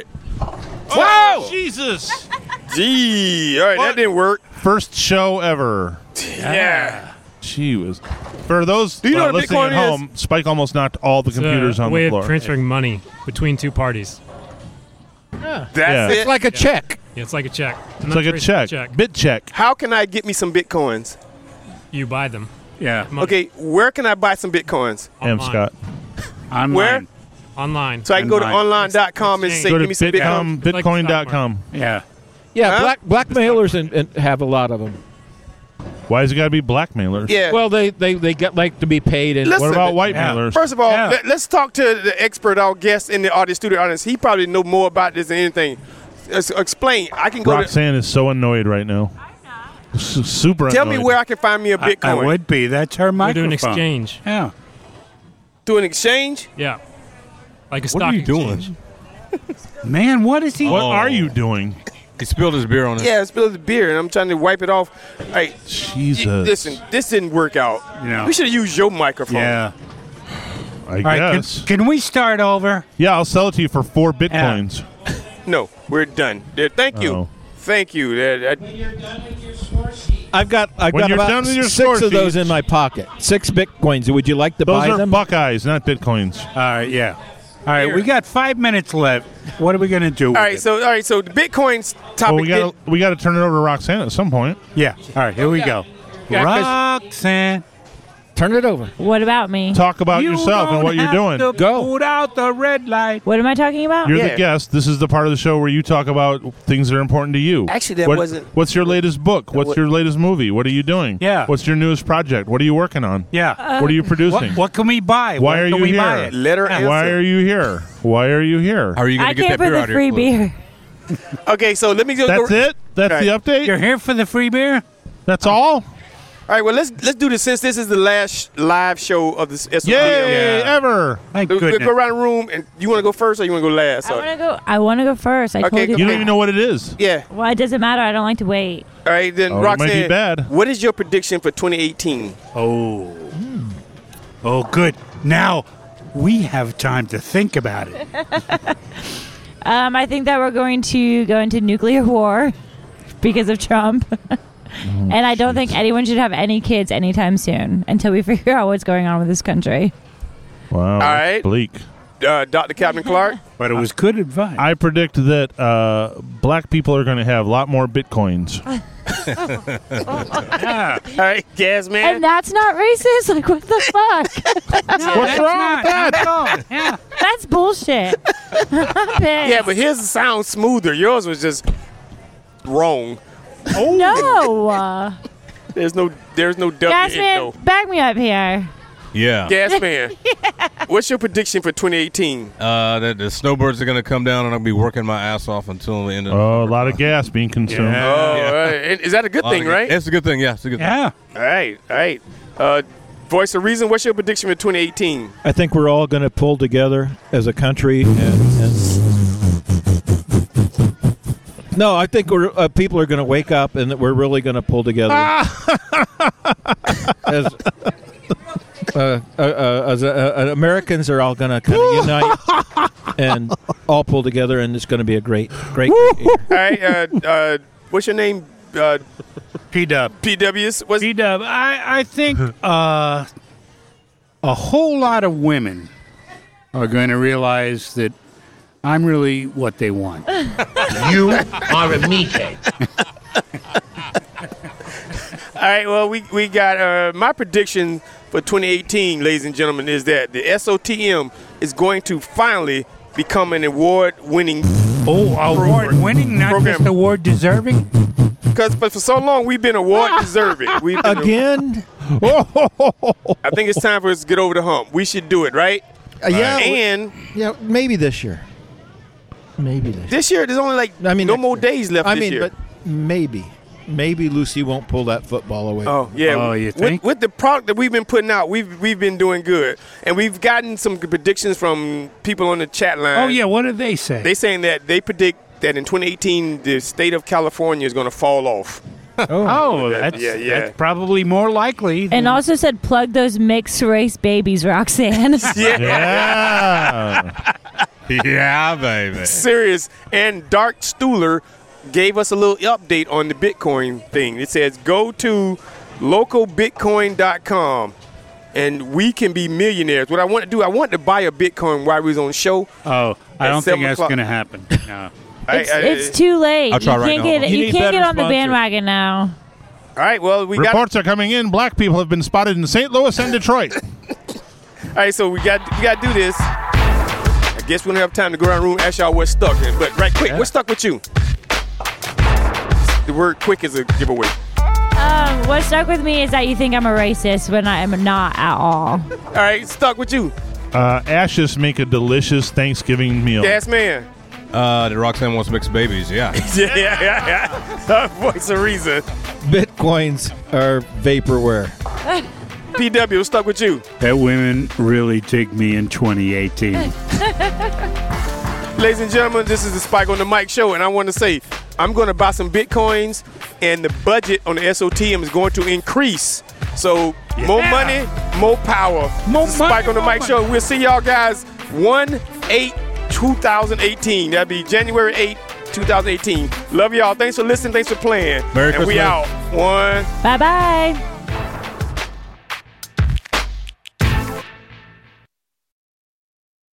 Wow! Jesus! Gee. All right, that didn't work. First show ever. Yeah. She was. For those Do you know what listening Bitcoin at is? home, Spike almost knocked all the computers a on way the of floor. transferring money between two parties. That's Yeah. it. It's like a check. Yeah, it's like a check. It's like a check. Bit check. How can I get me some Bitcoins? You buy them. Yeah. Money. Okay, where can I buy some Bitcoins? Am Online. Scott. Online. Where? Online. So I can go to Online. online.com and say, Go to give me some Bitcoin. Bitcoin.com. Yeah. Yeah, Huh? blackmailers and have a lot of them. Why has it got to be blackmailers? Yeah. Well, they get like to be paid. And Listen, What about white Yeah. mailers? First of all, Yeah. let's talk to the expert, our guest in the audience studio audience. He probably know more about this than anything. explain. I can go Roxanne is so annoyed right now. Super Tell annoyed. me where I can find me a Bitcoin. I would be. That's her We microphone. do an exchange. Yeah. Do an exchange? Yeah. Like a What stock are you exchange. doing? Man, what is he? What are you doing? He spilled his beer on it. Yeah, I spilled the beer, and I'm trying to wipe it off. Hey, Jesus. listen, this didn't work out. No. We should have used your microphone. Yeah. I All right, guess. can we start over? Yeah, I'll sell it to you for 4 Bitcoins. No, we're done. Thank you. Oh. Thank you. I've got When you're about done with your 6 score of those sheet- in my pocket. 6 Bitcoins. Would you like to Those buy are them? Buckeyes, not Bitcoins. All right, yeah. All right, we got 5 minutes left. What are we going to do? All right, so the Bitcoin's topic. Well, we got to turn it over to Roxanne at some point. Yeah. All right, here we go. Yeah, 'cause- Roxanne. Turn it over. What about me? Talk about yourself and what you're doing. Go. Put out the red light. What am I talking about? You're Yeah. the guest. This is the part of the show where you talk about things that are important to you. Actually, that wasn't- What's your latest book? What's your latest movie? What are you doing? Yeah. What's your newest project? What are you working on? Yeah. What are you producing? What can we buy? Why Where are can you we buy here? it? Let her answer. Why are you here? Why are you here? How are you going I to get came that for beer the out free of here? beer. Okay, so let me go. That's it? That's the update? You're here for the free beer? That's all? All right, well, let's do this since this is the last live show of this SOTM. Yay, ever. Thank We'll goodness. go around the room, and you want to go first or you want to go last? I want to go first. I Okay, told you. You don't that. even know what it is. Yeah. Well, it doesn't matter. I don't like to wait. All right, then Oh, it Roxanne, might be bad. what is your prediction for 2018? Oh. Oh, good. Now we have time to think about it. I think that we're going to go into nuclear war because of Trump. And I don't think anyone should have any kids anytime soon until we figure out what's going on with this country. Wow. All right. Bleak. Dr. Captain Clark? But it was good advice. I predict that black people are going to have a lot more Bitcoins. Yeah. All right, Gas Man. And that's not racist? Like, what the fuck? What's wrong with that? Yeah. That's bullshit. I'm pissed. Yeah, but his sounds smoother. Yours was just wrong. No. There's no W Gas in man, no. back me up here. Yeah. Gas Man. What's your prediction for 2018? That the snowbirds are going to come down, and I'll be working my ass off until the end of Oh, a lot of gas being consumed. Yeah. Oh, all right. And is that a good thing, right? It's a good thing, yeah. It's a good thing. Yeah. All right, all right. Voice of Reason, what's your prediction for 2018? I think we're all going to pull together as a country. No, I think we're people are going to wake up and that we're really going to pull together. as Americans are all going to kind of unite and all pull together, and it's going to be a great year. All right, what's your name? P-Dub. PW's? What's P-Dub, I think a whole lot of women are going to realize that I'm really what they want. You are a meathead. All right, well, we got my prediction for 2018, ladies and gentlemen, is that the SOTM is going to finally become an award-winning Award-winning, not program. just award-deserving? Because for so long, we've been award-deserving. We've been Again? I think it's time for us to get over the hump. We should do it, right? Yeah, And maybe this year. Maybe this year, there's only no more days left this year. but maybe Lucy won't pull that football away. Oh yeah. Oh, you think? With the product that we've been putting out, we've been doing good, and we've gotten some predictions from people on the chat line. Oh, yeah. What did they say? They saying that they predict that in 2018 the state of California is going to fall off. Oh, that's probably more likely. And also said plug those mixed race babies, Roxanne. Yeah. Yeah, baby. Serious. And Dark Stuhler gave us a little update on the Bitcoin thing. It says go to localbitcoin.com and we can be millionaires. What I want to do, I want to buy a Bitcoin while we was on the show. Oh, I don't think that's 7:00. going to happen. No. It's too late. I'll try right now. You can't get on the bandwagon now. All right, well, we got. Reports are coming in. Black people have been spotted in St. Louis and Detroit. All right, so we got to do this. I guess we don't have time to go around the room and ask y'all what's stuck. But right quick, what's stuck with you? The word quick is a giveaway. What stuck with me is that you think I'm a racist when I am not at all. All right, stuck with you. Ashes make a delicious Thanksgiving meal. Gas Man. That Roxanne wants mixed babies, yeah. yeah. Voice of reason. Bitcoins are vaporware. PW, stuck with you. That women really take me in 2018. Ladies and gentlemen, this is the Spike on the Mic show, and I want to say I'm going to buy some Bitcoins, and the budget on the SOTM is going to increase. So more money, more power. More this is Spike on the money, Mic show. We'll see y'all guys 1/8/2018. That'll be January 8, 2018. Love y'all. Thanks for listening. Thanks for playing. Merry and Christmas. we out. 1. Bye-bye.